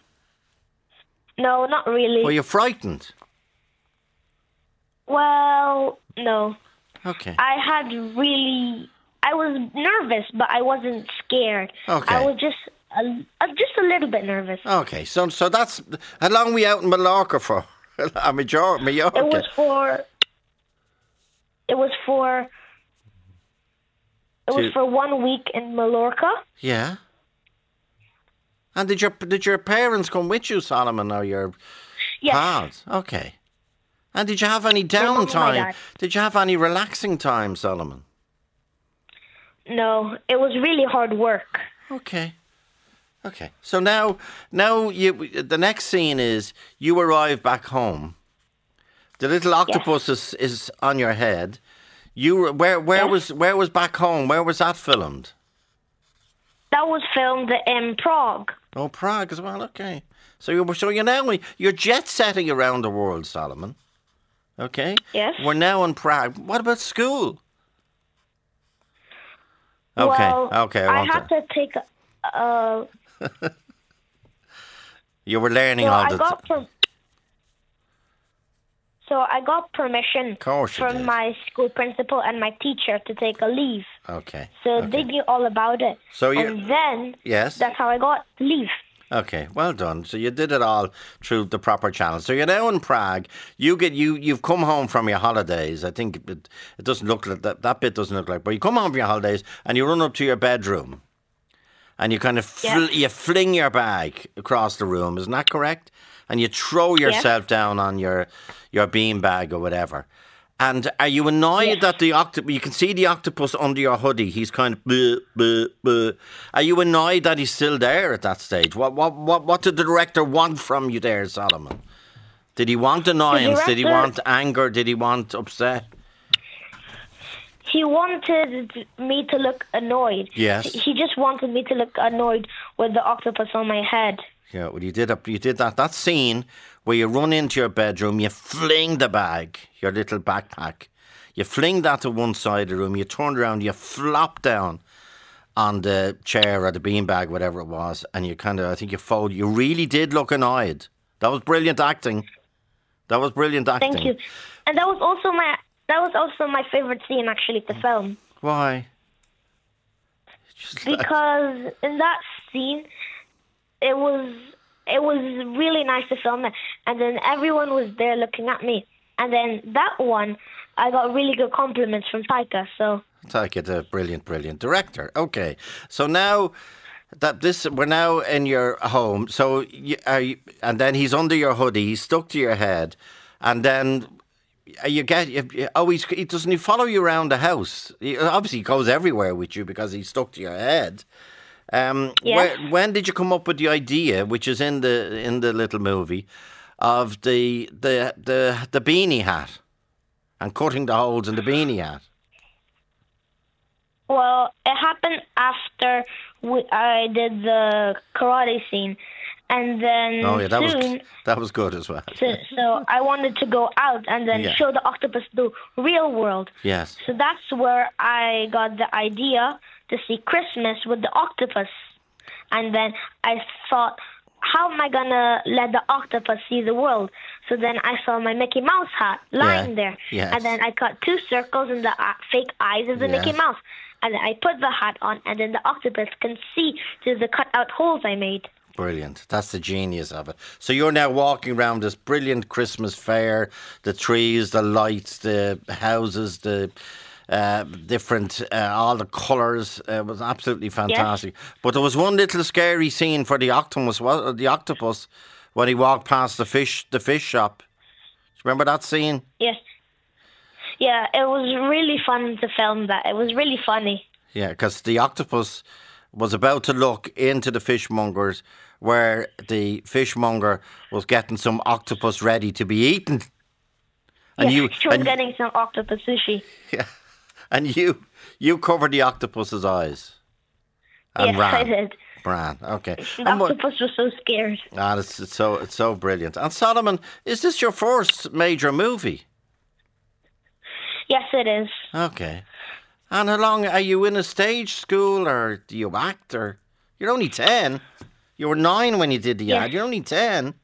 No, not really. Were you frightened? Well, no. Okay. I had really, I was nervous, but I wasn't scared. Okay. I was just, a, uh, just a little bit nervous. Okay, so so that's how long we out in Mallorca for? A major, Mallorca. It was for, it was for, it was To- for one week in Mallorca. Yeah. And did your did your parents come with you, Solomon, or your Yes. pals? Okay. And did you have any mum and my downtime? dad. Did you have any relaxing time, Solomon? No, it was really hard work. Okay. Okay. So now, now you the next scene is you arrive back home. The little octopus is, is on your head. You were- where where Yes. was where was back home? Where was that filmed? That was filmed in Prague. Oh, Prague as well. Okay. So you're so you're now you're jet setting around the world, Solomon. Okay. Yes. We're now in Prague. What about school? Okay. Well, okay. I, I want had to take a, You were learning So all I the got time. per- So I got permission course you from did. my school principal and my teacher to take a leave. Okay. So okay. they knew all about it. So you- and then Yes. that's how I got leave. Okay, well done. So you did it all through the proper channels. So you're now in Prague. You get you you've come home from your holidays. I think it, it doesn't look like that. That bit doesn't look like. But you come home from your holidays and you run up to your bedroom, and you kind of fl- Yeah. you fling your bag across the room. Isn't that correct? And you throw yourself down on your your bean bag or whatever. And are you annoyed Yes. that the octopus, you can see the octopus under your hoodie, he's kind of, bleh, bleh, bleh. Are you annoyed that he's still there at that stage? What what what what did the director want from you there, Solomon? Did he want annoyance? Did he director- want anger? Did he want upset? He wanted me to look annoyed. Yes. He just wanted me to look annoyed with the octopus on my head. Yeah, well, you did a, you did that. That scene where you run into your bedroom, you fling the bag, your little backpack, you fling that to one side of the room, you turn around, you flop down on the chair or the beanbag, whatever it was, and you kind of, I think you fold. You really did look annoyed. That was brilliant acting. That was brilliant acting. Thank you. And that was also my that was also my favorite scene actually to film. Why? Just like- Because in that scene it was it was really nice to film it, and then everyone was there looking at me, and then that one I got really good compliments from Taika. So Take it, a brilliant, brilliant director. Okay, so now that this, we're now in your home. So you, are you, and then he's under your hoodie. He's stuck to your head, and then you get. You, oh, he's, he doesn't he follow you around the house? He, obviously, he goes everywhere with you because he's stuck to your head. Um, Yeah. where, when did you come up with the idea, which is in the in the little movie, of the the the the beanie hat and cutting the holes in the beanie hat? well, it happened after we, I did the karate scene, and then Oh yeah, that soon. was that was good as well. So, so I wanted to go out and then Yeah. show the octopus the real world. Yes. So that's where I got the idea to see Christmas with the octopus. And then I thought, how am I going to let the octopus see the world? So then I saw my Mickey Mouse hat lying Yeah, there. yes. And then I cut two circles in the uh, fake eyes of the Yeah. Mickey Mouse. And then I put the hat on, and then the octopus can see through the cut-out holes I made. Brilliant. That's the genius of it. So you're now walking around this brilliant Christmas fair, the trees, the lights, the houses, the uh, different, uh, all the colours. Uh, it was absolutely fantastic. But there was one little scary scene for the octopus, was the octopus, when he walked past the fish, the fish shop. Do you remember that scene? Yes. Yeah, it was really fun to film that. It was really funny. Yeah, because the octopus was about to look into the fishmonger's, where the fishmonger was getting some octopus ready to be eaten. And yeah, you, she was and, getting some octopus sushi. yeah, and you, you covered the octopus's eyes. And Yes, ran. I did. Ran. Okay. The And what- octopus was so scared. ah, it's, it's so it's so brilliant. And Solomon, is this your first major movie? Yes, it is. Okay. And how long are you in a stage school, or do you act, or you're only ten? You were nine when you did the Yes. ad. You're only ten.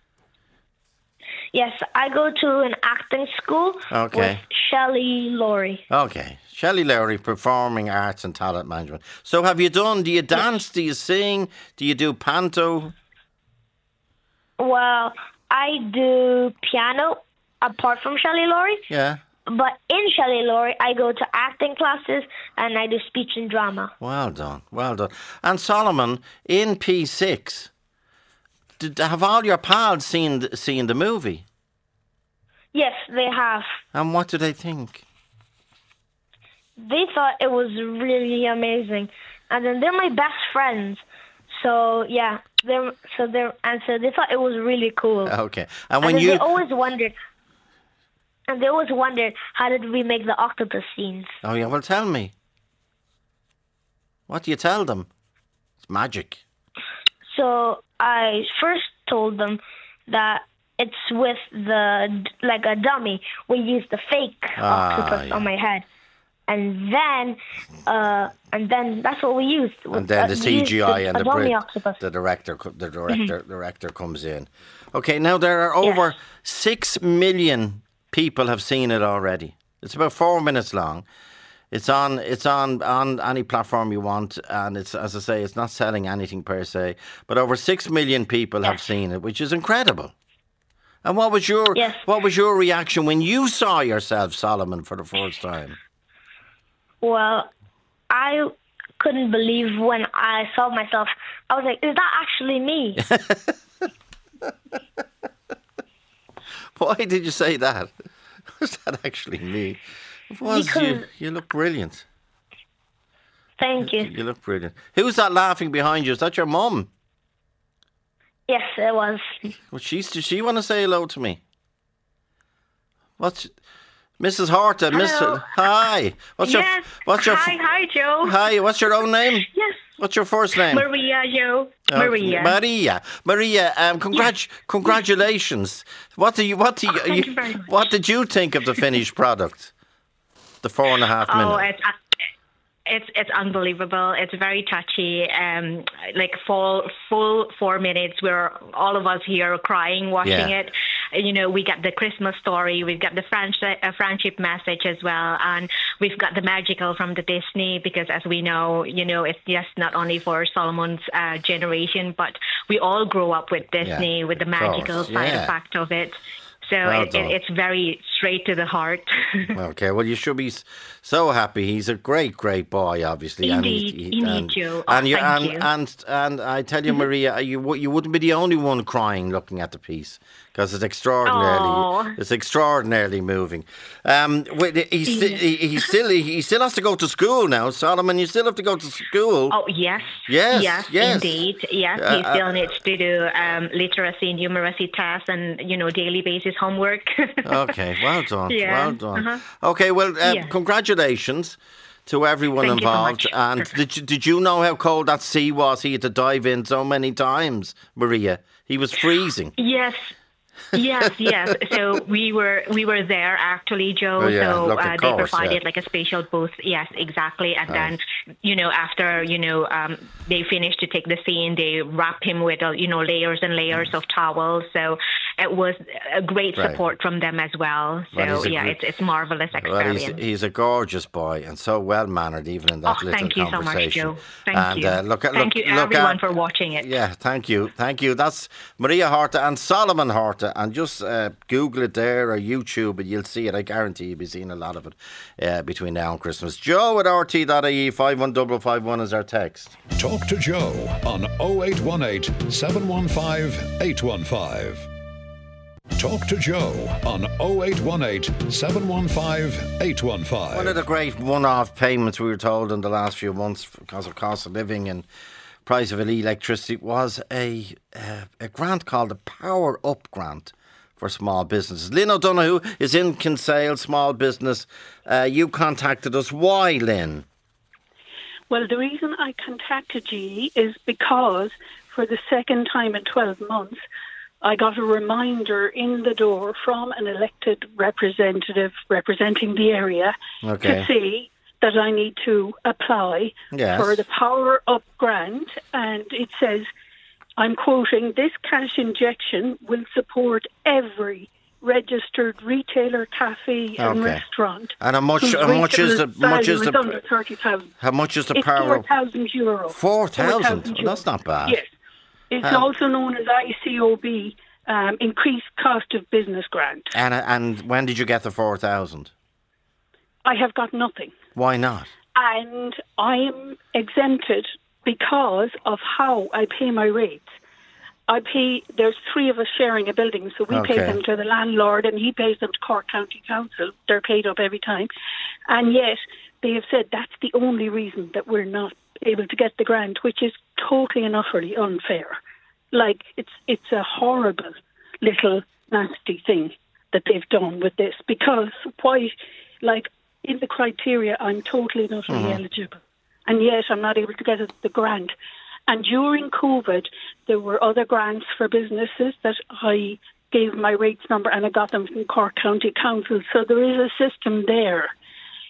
Yes, I go to an acting school Okay. with Shelley Laurie. Okay. Shelley Lowry, Performing Arts and Talent Management. So have you done, do you dance, do you sing, do you do panto? Well, I do piano apart from Shelley Laurie, Yeah. but in Shelley Laurie, I go to acting classes and I do speech and drama. Well done, well done. And Solomon, in P six, did, have all your pals seen, th- seen the movie? Yes, they have. And what do they think? They thought it was really amazing, and then they're my best friends. So yeah, they're so they're and so they thought it was really cool. Okay. And And when then you... they always wondered, and they always wondered, how did we make the octopus scenes? Oh yeah, well tell me. What do you tell them? It's magic. So I first told them that it's with the like a dummy. We used the fake Ah, octopus yeah. on my head, and then uh, and then that's what we used. And then the Uh, we C used G I the and the Adobe Brit, Octopus. the director, co- the director, director comes in. Okay, now there are over Yes. six million people have seen it already. It's about four minutes long. It's on. It's on on any platform you want, and it's, as I say, it's not selling anything per se. But over six million people have Yes. seen it, which is incredible. And what was your Yes. what was your reaction when you saw yourself, Solomon, for the first time? Well, I couldn't believe when I saw myself. I was like, "Is that actually me?" Why did you say that? Was that actually me? It was you. Because- You look brilliant. Thank you. You look brilliant. Who's that laughing behind you? Is that your mum? Yes, it was. Well, she's, does she want to say hello to me? What's Missus Horta? Mister Hi. What's Yes. your What's your Hi, hi, Joe. Hi. What's your own name? Yes, What's your first name? Maria, Joe. Oh, Maria. Maria. Maria. Um, congrat- Congratulations. What do you? What do you? Oh, thank you very much. What did you think of the finished product? The four and a half Oh, minutes. it's uh, it's it's unbelievable. It's very touchy. Um, like full full four minutes. We're all of us here crying watching Yeah. it. You know, we got the Christmas story. We've got the friendship, uh, friendship message as well, and we've got the magical from the Disney. Because as we know, you know, it's just not only for Solomon's uh, generation, but we all grow up with Disney, Yeah, with the of course, magical side yeah. effect of it. So Well it, it, done. it's very straight to the heart. Okay, well, you should be s- so happy. He's a great, great boy, obviously. Indeed, he- indeed, and, Joe. Oh, And, you, thank and, you. Mm-hmm. and and I tell you, Maria, you wou- you wouldn't be the only one crying looking at the piece because it's extraordinarily, Aw. it's extraordinarily moving. Um, wait, he, sti- he, he still he still has to go to school now, Solomon. You still have to go to school. Oh, yes. Yes, Yes, yes. indeed. Yes, Uh, he still needs to do um, literacy and numeracy tests and, you know, daily basis homework. Okay, well done, Yeah, well done. uh-huh. Okay, well, uh, Yeah. congratulations to everyone Thank you so involved. much. And Perfect. did you, did you know how cold that sea was? He had to dive in so many times, Maria. He was freezing. Yes. Yes, yes. So we were we were there actually, Joe. Oh, yeah, so look, of uh, they course, provided yeah. like a spatial booth. Yes, exactly. And then, you know, after you know um, they finished to take the scene, they wrap him with uh, you know layers and layers of towels. So it was a great Right. support from them as well. So Well, he's a yeah, gr- it's it's marvelous Well, experience. he's, he's a gorgeous boy and so well mannered, even in that Oh, little thank you so much, conversation. Joe. Thank and, you. Uh, look, at- Thank look, you, look everyone, at- for watching it. Yeah, thank you, thank you. That's Maria Horta and Solomon Horta, and just uh, Google it there or YouTube, and you'll see it. I guarantee you'll be seeing a lot of it uh, between now and Christmas. Joe at r t dot i e, five one five five one is our text. Talk to Joe on oh eight one eight, seven one five, eight one five. Talk to Joe on oh eight one eight, seven one five, eight one five. One of the great one-off payments we were told in the last few months because of cost of living and price of electricity was a uh, a grant called the Power Up Grant for small businesses. Lynn O'Donoghue is in Kinsale Small Business. Uh, you contacted us. Why, Lynn? Well, the reason I contacted you is because for the second time in twelve months, I got a reminder in the door from an elected representative representing the area Okay. to say that I need to apply Yes. for the Power Up grant. And it says, I'm quoting, this cash injection will support every registered retailer, cafe and Okay. restaurant. And how much? whose How much is the? retail How much is value the? under thirty thousand. How much is the It's Power four Up? thousand euro. Four thousand. euro. Well, that's not bad. Yes. It's Um, also known as I C O B, um, Increased Cost of Business Grant. And and when did you get the four thousand? I have got nothing. Why not? And I am exempted because of how I pay my rates. I pay, there's three of us sharing a building, so we Okay. pay them to the landlord and he pays them to Cork County Council. They're paid up every time. And yet they have said that's the only reason that we're not able to get the grant, which is totally and utterly unfair. Like, it's it's a horrible little nasty thing that they've done with this, because why, like, in the criteria, I'm totally and utterly Mhm. eligible, and yet I'm not able to get the grant. And during COVID, there were other grants for businesses that I gave my rates number and I got them from Cork County Council. So there is a system there.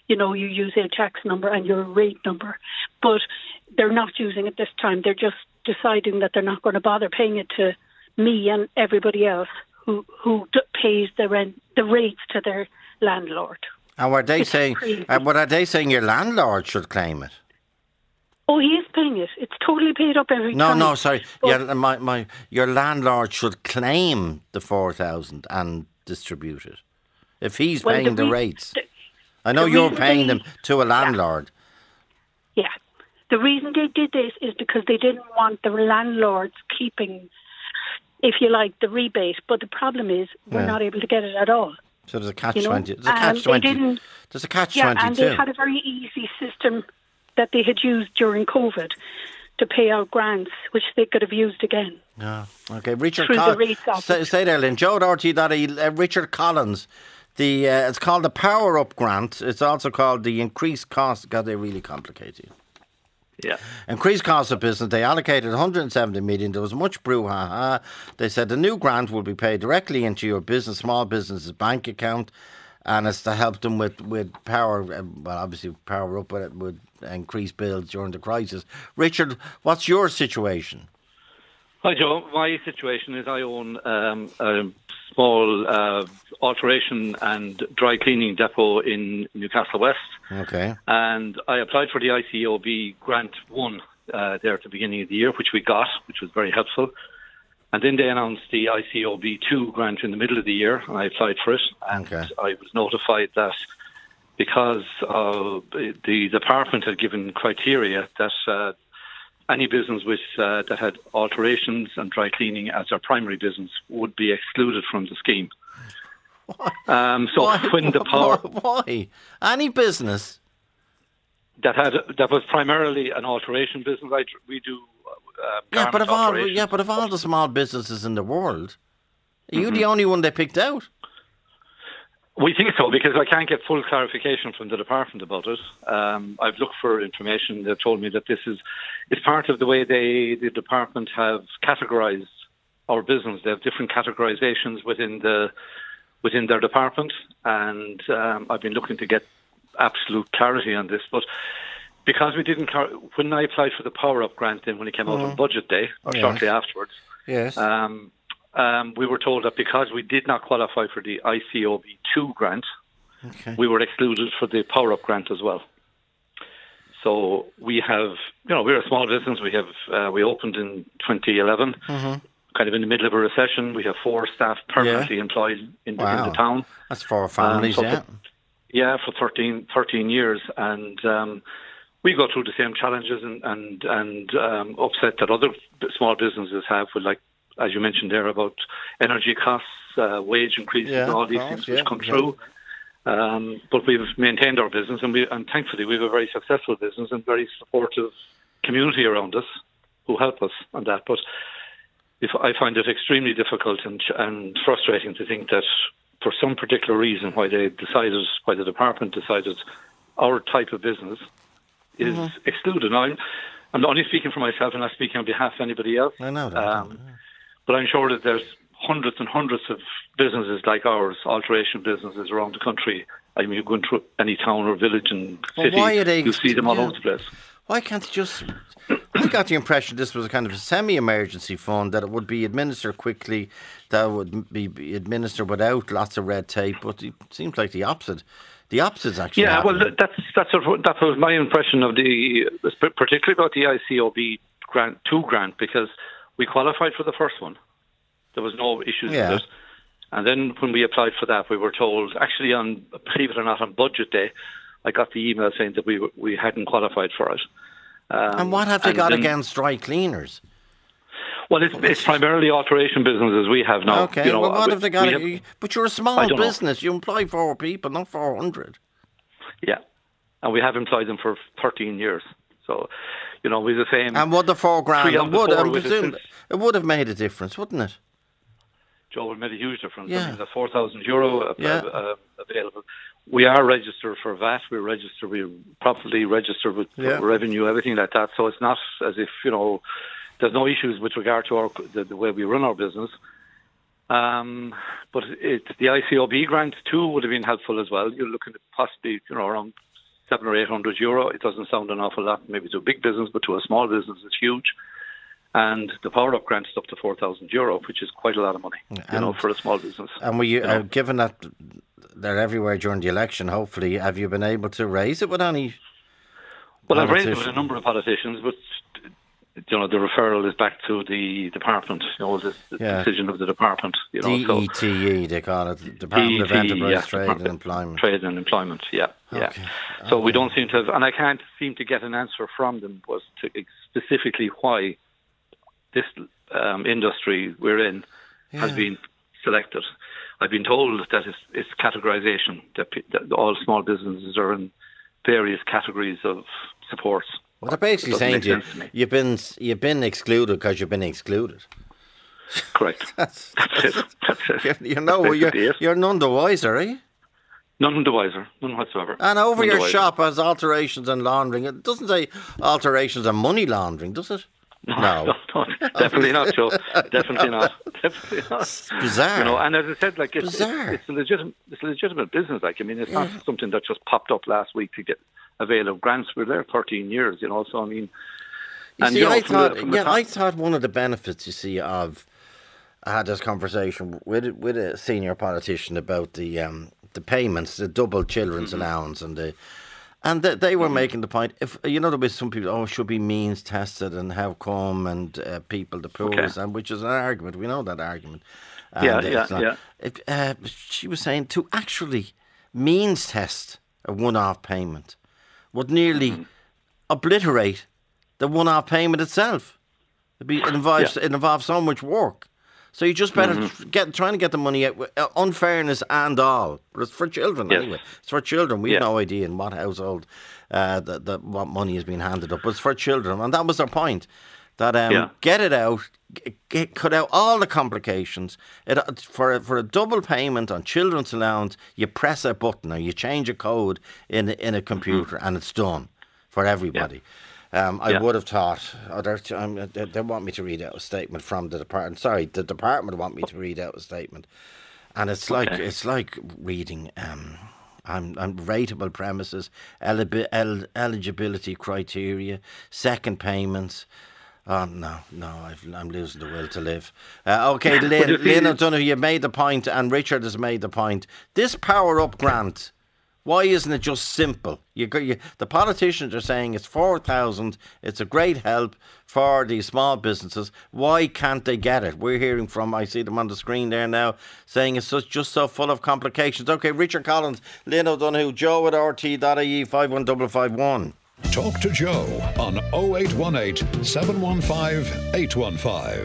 you know, you use a tax number and your rate number. But they're not using it this time. They're just deciding that they're not going to bother paying it to me and everybody else who who d- pays the rent, the rates to their landlord. And were they It's saying? crazy. Uh, what are they saying? Your landlord should claim it. Oh, he is paying it. It's totally paid up every No, time. no, sorry. But- Yeah, my, my, your landlord should claim the four thousand and distribute it. If he's Well, paying the the, re- rates, the- I know the you're reason paying they- them to a landlord. Yeah. The reason they did this is because they didn't want the landlords keeping, if you like, the rebate. But the problem is we're Yeah. not able to get it at all. So there's a catch You know, twenty. There's a um, catch they twenty. didn't- There's a catch Yeah, twenty and too. they had a very easy system that they had used during COVID to pay out grants, which they could have used again. Yeah. Okay, Richard. Through the Col- rates office. say, say there, Lynn. Joe Doherty, that uh, Richard Collins. The uh, it's called the Power Up Grant. It's also called the Increased Cost. God, they really complicated. Yeah. Increased cost of business. They allocated one hundred seventy million. There was much brouhaha. They said the new grant will be paid directly into your business, small business's bank account, and it's to help them with with power. uh, Well, obviously power up, but it would increase bills during the crisis. Richard, what's your situation? Hi, Joe. My situation is I own um, a small uh, alteration and dry cleaning depot in Newcastle West. Okay. And I applied for the I C O B Grant one uh, there at the beginning of the year, which we got, which was very helpful. And then they announced the I C O B two grant in the middle of the year, and I applied for it. And Okay. I was notified that because uh, the department had given criteria that uh, any business with uh, that had alterations and dry cleaning as their primary business would be excluded from the scheme. Um, so Why? when the power Why? Any business? that had that was primarily an alteration business, I, we do. Uh, Yeah, but garment of all, alterations. yeah, but of all the small businesses in the world, are you Mm-hmm. the only one they picked out? We think so because I can't get full clarification from the department about it. Um, I've looked for information. They've told me that this is it's part of the way they the department have categorised our business. They have different categorisations within the within their department, and um, I've been looking to get absolute clarity on this. But because we didn't, clar- when I applied for the Power Up grant, then when it came out on Budget Day or Yes. shortly afterwards. Yes. Um, um, we were told that because we did not qualify for the I C O B two grant, Okay. we were excluded for the Power Up grant as well. So we have, you know, we're a small business. We have uh, we opened in twenty eleven, Mhm. kind of in the middle of a recession. We have four staff permanently employed in the, in Wow. the town. That's four families, Um, so yeah. for- Yeah, for thirteen, thirteen years, and um, we go through the same challenges and and and um, upset that other b- small businesses have with, like as you mentioned there about energy costs, uh, wage increases, Yeah, and all these of things course, which yeah, come yeah. through. Um, but we've maintained our business, and we and thankfully we have a very successful business and very supportive community around us who help us on that. But if I find it extremely difficult and and frustrating to think that for some particular reason why they decided, why the department decided our type of business is Mhm. excluded. Now, I'm, I'm only speaking for myself and not speaking on behalf of anybody else. I know that. Um, but I'm sure that there's hundreds and hundreds of businesses like ours, alteration businesses around the country. I mean, you go into any town or village and Well, city, why are they- you see them all yeah. over the place. Why can't you just... I got the impression this was a kind of a semi-emergency fund, that it would be administered quickly, that it would be be administered without lots of red tape, but it seems like the opposite. The opposite's actually Yeah, well, happening. that's that's what, that was my impression of the, particularly about the I C O B grant two grant, because we qualified for the first one. There was no issues Yeah. with it. And then when we applied for that, we were told, actually on, believe it or not, on Budget Day, I got the email saying that we were- we hadn't qualified for it. Um, And what have they and got then- against dry cleaners? Well, it's, it's primarily alteration businesses we have now. Okay, You know, well, what we- have they got? we ag- have- but you're a I small don't know. business. You employ four people, not four hundred. Yeah, and we have employed them for thirteen years. So, you know, we're the same. And would the four grand, Three it of the would, four I'm with us presuming, since- it would have made a difference, wouldn't it? Joe, it made a huge difference. Yeah. I mean, the four thousand euro uh, Yeah. uh, available. We are registered for V A T. We're registered. We're properly registered with Yeah. revenue, everything like that. So it's not as if, you know, there's no issues with regard to our the, the way we run our business. Um, but it, the I C O B grant too would have been helpful as well. You're looking at possibly, you know, around seven or eight hundred euro. It doesn't sound an awful lot, maybe to a big business, but to a small business, it's huge. And the Power Up grant is up to four thousand euro, which is quite a lot of money, you and, know, for a small business. And were you, you know? uh, given that they're everywhere during the election, hopefully, have you been able to raise it with any? Well, I've raised it with a number of politicians, but you know, the referral is back to the department. You know, the, the yeah. decision of the department. You know, D E T E, so they call it, Department of Enterprise, yeah, Trade Department and Employment. Trade and Employment, yeah, yeah. Okay. So okay. we don't seem to have, and I can't seem to get an answer from them as to specifically why this um, industry we're in yeah. has been selected. I've been told that it's, it's categorisation, that, that all small businesses are in various categories of supports. Well, they're basically saying to you, to you've been you've been excluded because you've been excluded. Correct. that's, that's, that's it. That's it. You, you know, you're, you're none the wiser, eh? None the wiser, none whatsoever. And over none your shop has alterations and laundering. It doesn't say alterations and money laundering, does it? No, no, no, no definitely not, Joe. Definitely not. Definitely not. It's bizarre. You know, and as I said, like it's, bizarre. It's, it's a legitimate, it's a legitimate business. Like I mean, it's yeah. not something that just popped up last week to get avail of grants. We're there thirteen years, you know. So I mean, you and see, you know, I thought, the, yeah, top, I thought one of the benefits you see of I had this conversation with with a senior politician about the um, the payments, the double children's mm-hmm. allowance, and the. And they, they were mm-hmm. making the point, if you know, there was some people, oh, it should be means tested and how come, and uh, people, the poorest, okay. and which is an argument. We know that argument. And yeah, yeah, not, yeah. It, uh, she was saying to actually means test a one-off payment would nearly mm-hmm. obliterate the one-off payment itself. It'd be, it involves yeah. it involves so much work. So you just better mm-hmm. get trying to get the money out, uh, unfairness and all. But it's for children yes. anyway. It's for children. We've yeah. no idea in what household uh, that, that what money is being handed up. But it's for children, and that was their point. That um, yeah. get it out, get, cut out all the complications. It, for for a double payment on children's allowance, you press a button or you change a code in in a computer, mm-hmm. and it's done for everybody. Yeah. Um, I yeah. would have thought, oh, um, they, they want me to read out a statement from the department. Sorry, the department want me to read out a statement, and it's like okay. it's like reading. Um, I'm, I'm rateable premises, eli- el- eligibility criteria, second payments. Oh no, no, I've, I'm losing the will to live. Uh, okay, Lynn, Lynn O'Donoghue, you made the point, and Richard has made the point. This Power Up grant. Why isn't it just simple? You, you, the politicians are saying it's four thousand. It's a great help for these small businesses. Why can't they get it? We're hearing from, I see them on the screen there now, saying it's just, just so full of complications. Okay, Richard Collins, Lynn O'Donoghue, Joe at r t dot i e five one five five one. Talk to Joe on oh eight one eight, seven one five, eight one five.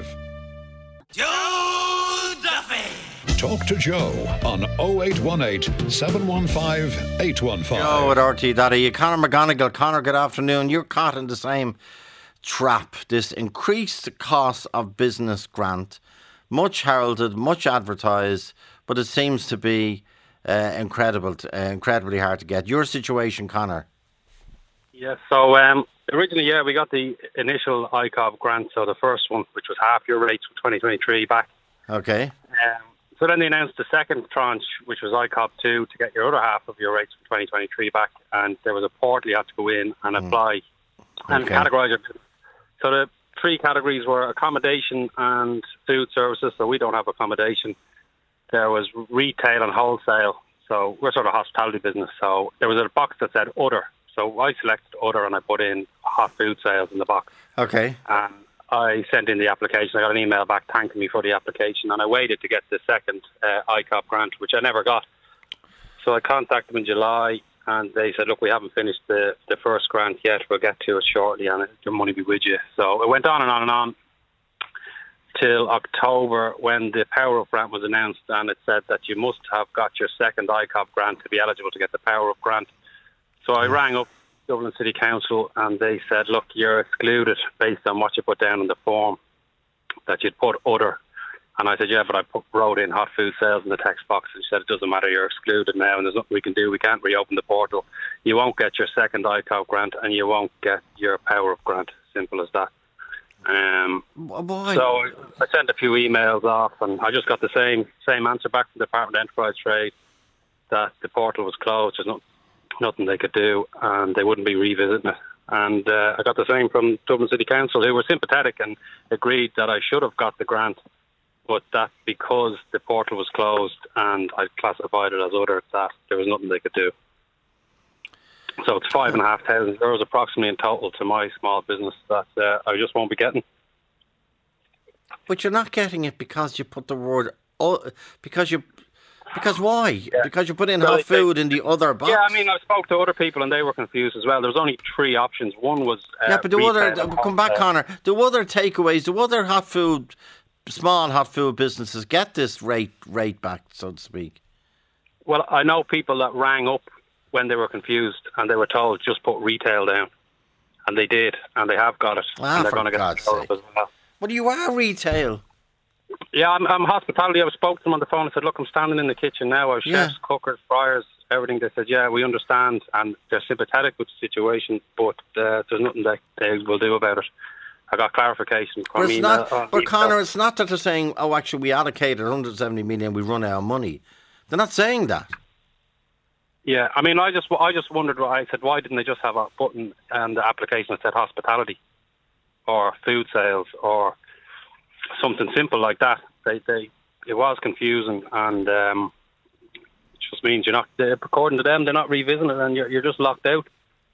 Joe Duffy! Talk to Joe on oh eight one eight, seven one five, eight one five. Joe at r t dot i e. Conor McGonigal. Conor, good afternoon. You're caught in the same trap. This increased cost of business grant, much heralded, much advertised, but it seems to be uh, incredible, to, uh, incredibly hard to get. Your situation, Conor? Yes, so um, originally, yeah, we got the initial I C O B grant, so the first one, which was half your rates for twenty twenty-three back. Okay. Um, So then they announced the second tranche, which was I C O B two, to get your other half of your rates for twenty twenty-three back. And there was a portal you had to go in and apply mm. and okay. categorise your business. So the three categories were accommodation and food services. So we don't have accommodation. There was retail and wholesale. So we're sort of a hospitality business. So there was a box that said other. So I selected other and I put in hot food sales in the box. Okay. And I sent in the application. I got an email back thanking me for the application, and I waited to get the second uh, I C O B grant, which I never got. So I contacted them in July, and they said, look, we haven't finished the, the first grant yet. We'll get to it shortly, and the money will be with you. So it went on and on and on till October when the Power Up grant was announced, and it said that you must have got your second I C O B grant to be eligible to get the Power Up grant. So I rang up Dublin City Council and they said, look, you're excluded based on what you put down in the form that you'd put other. And I said, yeah, but I put, wrote in hot food sales in the text box. And she said, it doesn't matter, you're excluded now and there's nothing we can do. We can't reopen the portal. You won't get your second I C O B grant and you won't get your Power Up grant. Simple as that. Um, Why? So I sent a few emails off and I just got the same same answer back from the Department of Enterprise Trade that the portal was closed. There's no, nothing they could do, and they wouldn't be revisiting it. And uh, I got the same from Dublin City Council, who were sympathetic and agreed that I should have got the grant, but that because the portal was closed and I classified it as other, that there was nothing they could do. So it's five and a half thousand euros approximately in total to my small business that uh, I just won't be getting. But you're not getting it because you put the word, oh, because you, because why? Yeah. Because you put in well, hot food they, in the other box. Yeah, I mean, I spoke to other people and they were confused as well. There was only three options. One was uh, yeah, but the other, come back, uh, Connor. The other takeaways, the other hot food, small hot food businesses get this rate rate back, so to speak. Well, I know people that rang up when they were confused and they were told just put retail down, and they did, and they have got it, ah, and they're going to get God's it up as well. But you are retail. Yeah, I'm, I'm hospitality. I spoke to them on the phone and said, look, I'm standing in the kitchen now. I have yeah. chefs, cookers, fryers, everything. They said, yeah, we understand, and they're sympathetic with the situation, but uh, there's nothing they, they will do about it. I got clarification from but, it's email, not, uh, but Connor, it's not that they're saying, oh, actually, we allocated one hundred seventy million, we run out of money. They're not saying that. Yeah, I mean, I just I just wondered, I said, why didn't they just have a button and the application that said hospitality or food sales or something simple like that? They, they, it was confusing, and um, it just means you're not, according to them, they're not revisiting it, and you're, you're just locked out.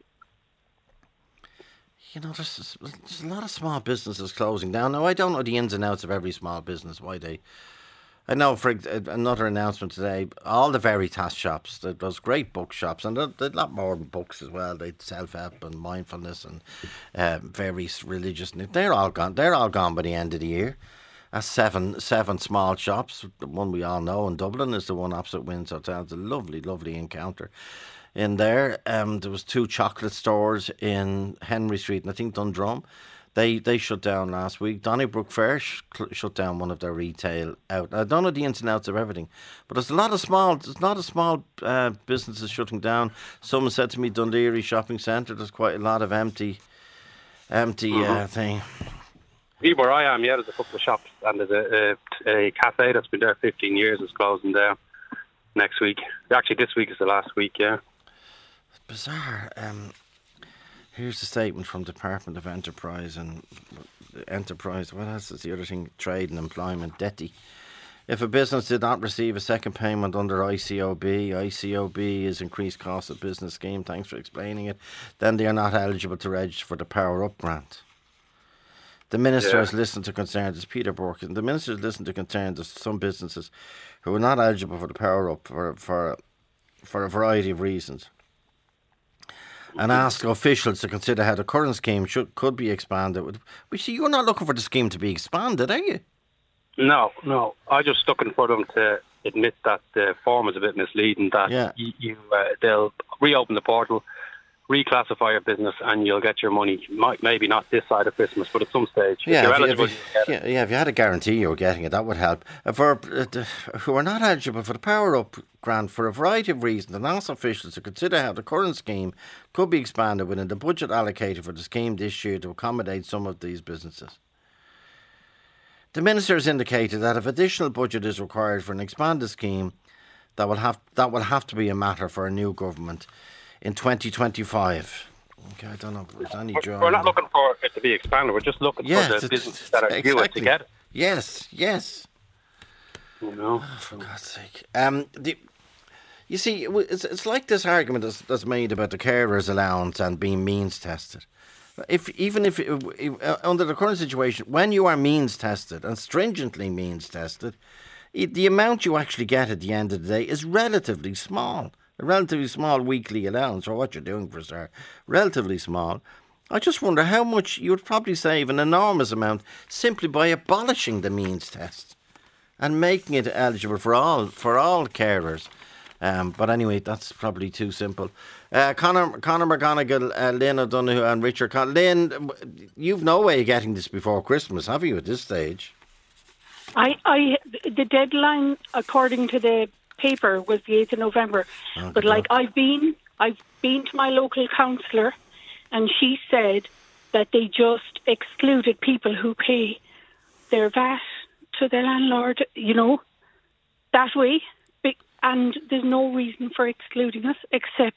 You know, there's, there's a lot of small businesses closing down. Now, I don't know the ins and outs of every small business, why they... I know, for another announcement today, all the Veritas shops, those great book shops, and they're, they're a lot more than books as well. They self-help and mindfulness and uh, various religious. They're all gone. They're all gone by the end of the year. That's seven seven small shops. The one we all know in Dublin is the one opposite Wynn's Hotel. It's a lovely, lovely encounter in there. Um, there was two chocolate stores in Henry Street and I think Dundrum. They they shut down last week. Donnybrook Fair sh- shut down one of their retail out. I don't know the ins and outs of everything, but there's a lot of small, there's not a small uh, businesses shutting down. Someone said to me, Dundleary Shopping Centre, there's quite a lot of empty, empty mm-hmm. uh, thing. Here where I am, yeah, there's a couple of shops, and there's a, a, a cafe that's been there fifteen years is closing down next week. Actually, this week is the last week, yeah. It's bizarre. Um, Here's the statement from Department of Enterprise and Enterprise. What else is the other thing? Trade and Employment, D E T I. If a business did not receive a second payment under I C O B, I C O B is increased cost of business scheme. Thanks for explaining it. Then they are not eligible to register for the Power Up grant. The Minister yeah. has listened to concerns. It's Peter Burke. The Minister has listened to concerns of some businesses who are not eligible for the Power Up for for for a variety of reasons, and ask officials to consider how the current scheme should could be expanded. We see you're not looking for the scheme to be expanded, are you? No, no. I'm just looking for them to admit that the form is a bit misleading. That yeah. you, you uh, they'll reopen the portal, reclassify your business, and you'll get your money. Might maybe not this side of Christmas, but at some stage. Yeah, if you're if, eligible, if, you get yeah, yeah. If you had a guarantee you were getting it, that would help. Uh, for uh, who are not eligible for the Power Up grant for a variety of reasons, and ask officials to consider how the current scheme could be expanded within the budget allocated for the scheme this year to accommodate some of these businesses. The Minister has indicated that if additional budget is required for an expanded scheme, that will have that will have to be a matter for a new government in twenty twenty-five. Okay, I don't know if there's any We're, we're not looking for it to be expanded. We're just looking yes, for the businesses that are exactly. due it to get it. Yes, yes. You know, oh, for God's sake. Um, the, you see, it's it's like this argument that's, that's made about the carers' allowance and being means tested. If even if, if, if uh, under the current situation, when you are means tested and stringently means tested, it, the amount you actually get at the end of the day is relatively small. A relatively small weekly allowance for what you're doing for sir, relatively small. I just wonder how much you would probably save an enormous amount simply by abolishing the means test and making it eligible for all for all carers. Um, but anyway, that's probably too simple. Uh, Conor, Conor McGonigal, uh, Lynn O'Donoghue and Richard Con- Lynn, you've no way of getting this before Christmas, have you, at this stage? I, I, the deadline, according to the paper, was the eighth of November. Oh, but like God. I've been, I've been to my local councillor, and she said that they just excluded people who pay their V A T to their landlord, you know, that way. And there's no reason for excluding us except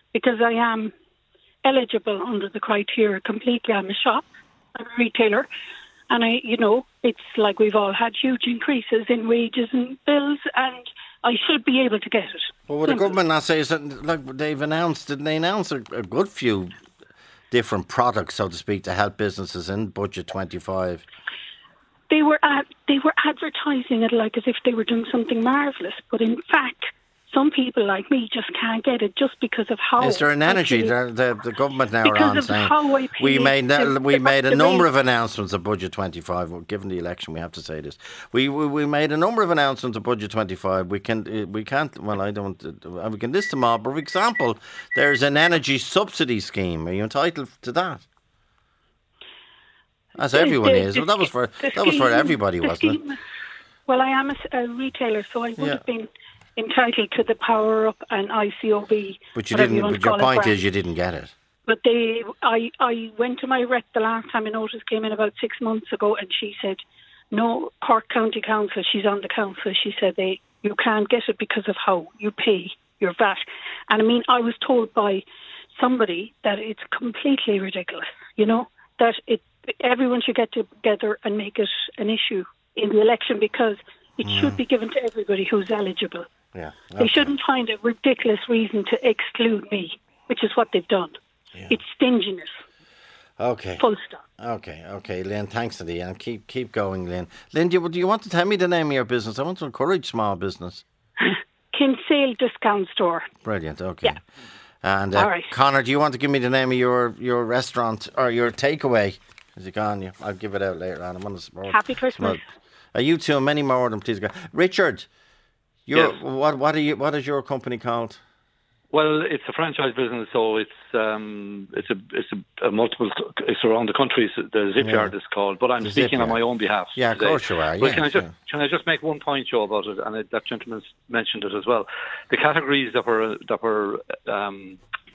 because I am eligible under the criteria completely. I'm a shop, I'm a retailer, and I, you know, it's like we've all had huge increases in wages and bills, and I should be able to get it. Well, would the government not say something like they've announced? Didn't they announce a, a good few different products, so to speak, to help businesses in Budget twenty-five? They were ad- they were advertising it like as if they were doing something marvellous, but in fact, some people like me just can't get it just because of how. Is there an energy? The, the, the government now are on of saying how I we pay made the- we the made a the number rate. of announcements of Budget twenty-five. Well, given the election, we have to say this. We we, we made a number of announcements of Budget twenty-five. We can uh, we can't. Well, I don't. Uh, we can list them all. But for example, there's an energy subsidy scheme. Are you entitled to that? As The- everyone the- is. the Well, that was for the that was for scheme- everybody, the wasn't it? scheme- Well, I am a, s- a retailer, so I would Yeah. have been entitled to the Power Up and I C O B. But you whatever didn't. want But to your call it, point grant. is you didn't get it. But they, I, I went to my rep the last time a notice came in about six months ago, and she said, "No, Cork County Council." She's on the council. She said they, you can't get it because of how you pay your V A T. And I mean, I was told by somebody that it's completely ridiculous. You know that it everyone should get together and make it an issue in the election because it Mm. should be given to everybody who's eligible. Yeah. They shouldn't find a ridiculous reason to exclude me, which is what they've done. It's stinginess. Okay. Full stop. Okay, okay, Lynn, thanks to the and keep keep going, Lynn. Lynn, do you, do you want to tell me the name of your business? I want to encourage small business. Kinsale Discount Store. Brilliant, okay. Yeah. And uh, All right. Connor, do you want to give me the name of your, your restaurant or your takeaway? Is it gone? Yeah, I'll give it out later on. I'm on the support. Happy Christmas. Are you two? Many more of them, please. Go. Richard, your Yes. what what are you? What is your company called? Well, it's a franchise business, so it's um, it's a it's a, a multiple. It's around the country. So the Zipyard Yeah. is called, but I'm The speaking on Zipyard. my own behalf. Yeah, of today. course you are, But yeah, can I just yeah. can I just make one point, Joe, about it? And it, that gentleman mentioned it as well. The categories that were that were um,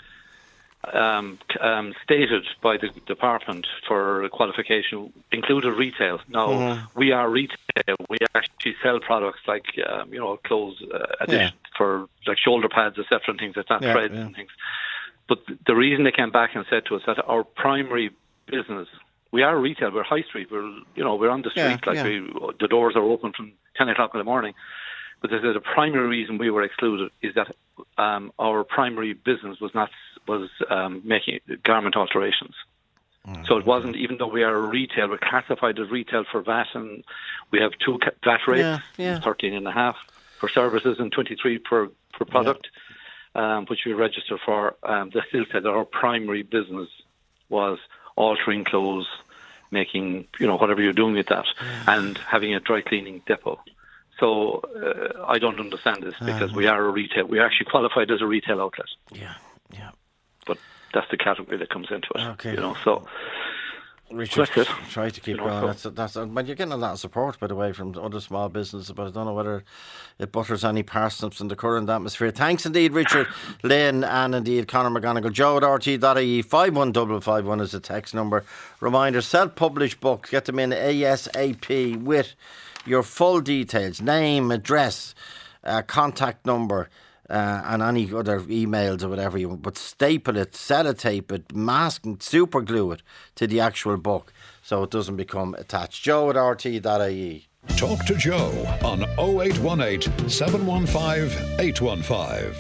um, c- um, stated by the department for qualification included retail. Now Mhm. we are retail. We actually sell products like um, you know clothes, uh, addition for like shoulder pads, et cetera, and things like that, Yeah, threads yeah. and things. But th- the reason they came back and said to us that our primary business, we are retail, we're high street, we're you know we're on the street, Yeah, like yeah. we, the doors are open from ten o'clock in the morning. But they said the primary reason we were excluded is that um, our primary business was not was um, making garment alterations. Mm, So it wasn't, even though we are a retail, we're classified as retail for V A T, and we have two ca- V A T rates, Yeah, yeah. thirteen and a half for services and twenty-three per, per product, um, which we register for. Um, they still said that our primary business was altering clothes, making, you know, whatever you're doing with that, and having a dry cleaning depot. So uh, I don't understand this because we are a retail. We are actually qualified as a retail outlet. Yeah, yeah. But that's the category that comes into it. Okay. You know, so Richard, that's it. try to keep You know, going. so- That's that's. But you're getting a lot of support, by the way, from other small businesses. But I don't know whether it butters any parsnips in the current atmosphere. Thanks indeed, Richard, Lynn, and indeed Conor McGonigal. Joe at R T dot I E. five one five five one is the text number. Reminder: self-published books. Get them in ASAP with your full details, name, address, uh, contact number. Uh, and any other emails or whatever you want, but staple it, sellotape it, mask and super glue it to the actual book so it doesn't become attached. Joe at R T dot I E. Talk to Joe on oh eight one eight, seven one five, eight one five.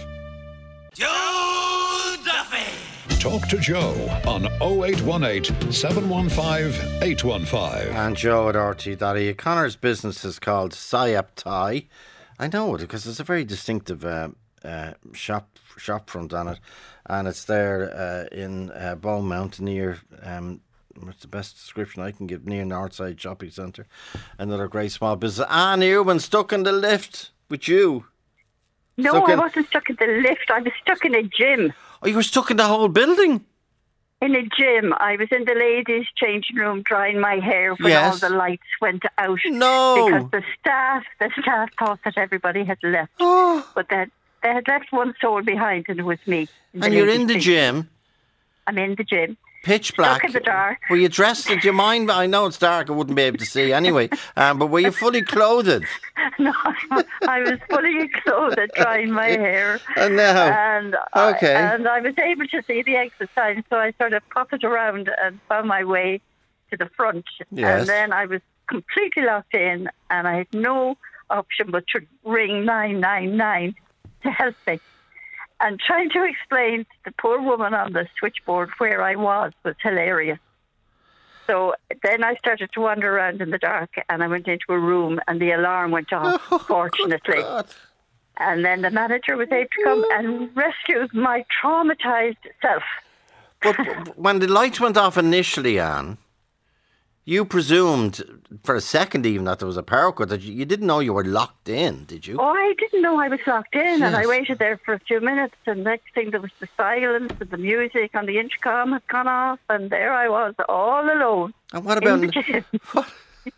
Joe Duffy. Talk to Joe on oh eight one eight, seven one five, eight one five. And Joe at R T dot I E. Connor's business is called Sayap Thai. I know it because it's a very distinctive uh, uh, shop shop front on it, and it's there uh, in uh, Beaumont near. Um, what's the best description I can give? Near Northside Shopping Centre. Another great small business. Anne Irwin stuck in the lift with you. No, Stuck I in- wasn't stuck in the lift. I was stuck in a gym. Oh, you were stuck in the whole building? In a gym. I was in the ladies' changing room drying my hair when Yes. all the lights went out. No. Because the staff, the staff thought that everybody had left. Oh. But that they had left one soul behind, and it was me. in And you're ladies' in the changing room. gym. I'm in the gym. Pitch black. Stuck in the dark. Were you dressed? Do you mind? I know it's dark. I wouldn't be able to see anyway. Um, but were you fully clothed? No, I was fully clothed, drying my hair. And now, and okay. I, and I was able to see the exit sign, so I sort of potted around and found my way to the front. Yes. And then I was completely locked in, and I had no option but to ring nine nine nine to help me. And trying to explain to the poor woman on the switchboard where I was was hilarious. So then I started to wander around in the dark, and I went into a room, and the alarm went off, oh, fortunately. And then the manager was able to come and rescue my traumatised self. But when the lights went off initially, Anne, you presumed for a second even that there was a power cut. That you, you didn't know you were locked in, did you? Oh, I didn't know I was locked in, Yes. and I waited there for a few minutes, and next thing there was the silence, and the music on the intercom had gone off, and there I was, all alone. And what about... in the gym. What,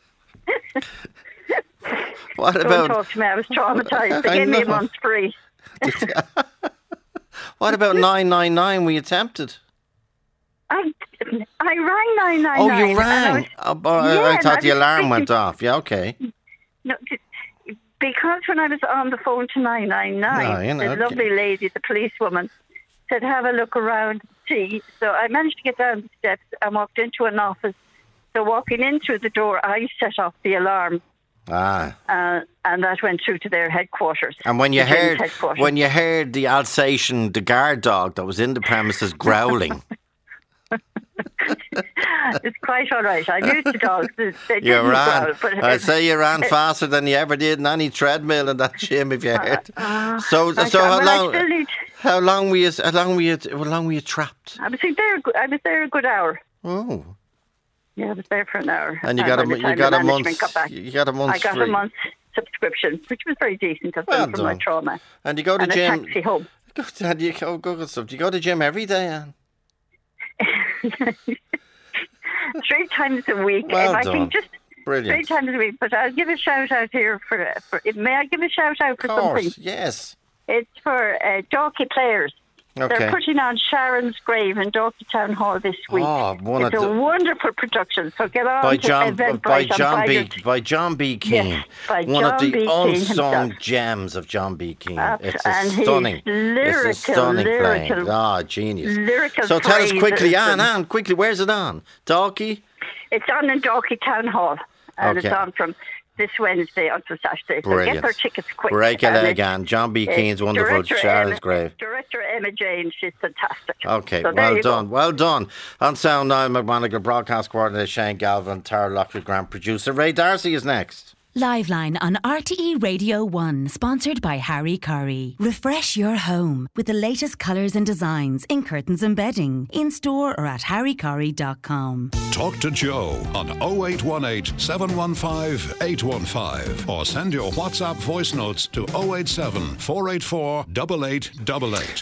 what Don't about... talk to me, I was traumatised. They I gave me a know. month free. What about nine nine nine? Were you tempted? I, I rang nine nine Oh, nine. you rang? Oh, but I- Yeah, I and thought I the was alarm thinking- went off. Yeah, okay. No, t- because when I was on the phone to nine nine nine, No, you know, the okay. lovely lady, the policewoman, said, have a look around, see. So I managed to get down the steps and walked into an office. So walking in through the door, I set off the alarm, Ah. uh, and that went through to their headquarters. And when you the gym's heard headquarters. when you heard the Alsatian, the guard dog that was in the premises growling, It's quite all right. I'm used to dogs. They they you didn't ran. growl, but I'd say you ran it- faster than you ever did in any treadmill in that gym. If you heard. Uh, so, I- so how well, I long? still need- How long were you? How long were you? How long were you trapped? I was there. a good- I was there a good hour. Oh. Yeah, I was there for an hour. And you uh, got by a the you time got the a management month. got back. You got a month I got free. a month's subscription, which was very decent because Well from my done. trauma. And you go to and gym. a taxi home. Go to, you go, go, go, so do you go to gym every day, Anne? Three times a week. Well if I done. can just Brilliant. three times a week. But I'll give a shout out here for. for may I give a shout out for Of course, something? yes. It's for uh, Dalkey players. Okay. They're putting on Sharon's Grave in Dalkey Town Hall this week. Oh, one it's of a the- wonderful production. So get on By to John, by Eventbrite on John B, Friday. by John B. Keane, Yes, by one of John the B. Keane unsung himself. gems of John B. Keane. Abs- It's a and he's stunning, lyrical, it's a stunning lyrical, playing. Ah, genius. lyrical So tell us quickly, phrases Anne, and- Anne, quickly, where's it on? Dalkey? It's on in Dalkey Town Hall, and Okay. it's on from this Wednesday until Saturday. So Brilliant. get their tickets quick. Break a And leg, it's- Anne. John B. it's Keane's wonderful Director Sharon's Emma, Grave. Director Emma Jane, she's fantastic. Okay, So there well you go. done, well done. On sound now, McMonagall, broadcast coordinator Shane Galvin, Tara Lockwood, Grant producer Ray Darcy is next. Liveline on R T E Radio one, sponsored by Harry Curry. Refresh your home with the latest colours and designs in curtains and bedding, in store or at harry curry dot com. Talk to Joe on oh eight one eight, seven one five, eight one five or send your WhatsApp voice notes to oh eight seven, four eight four, eight eight eight eight.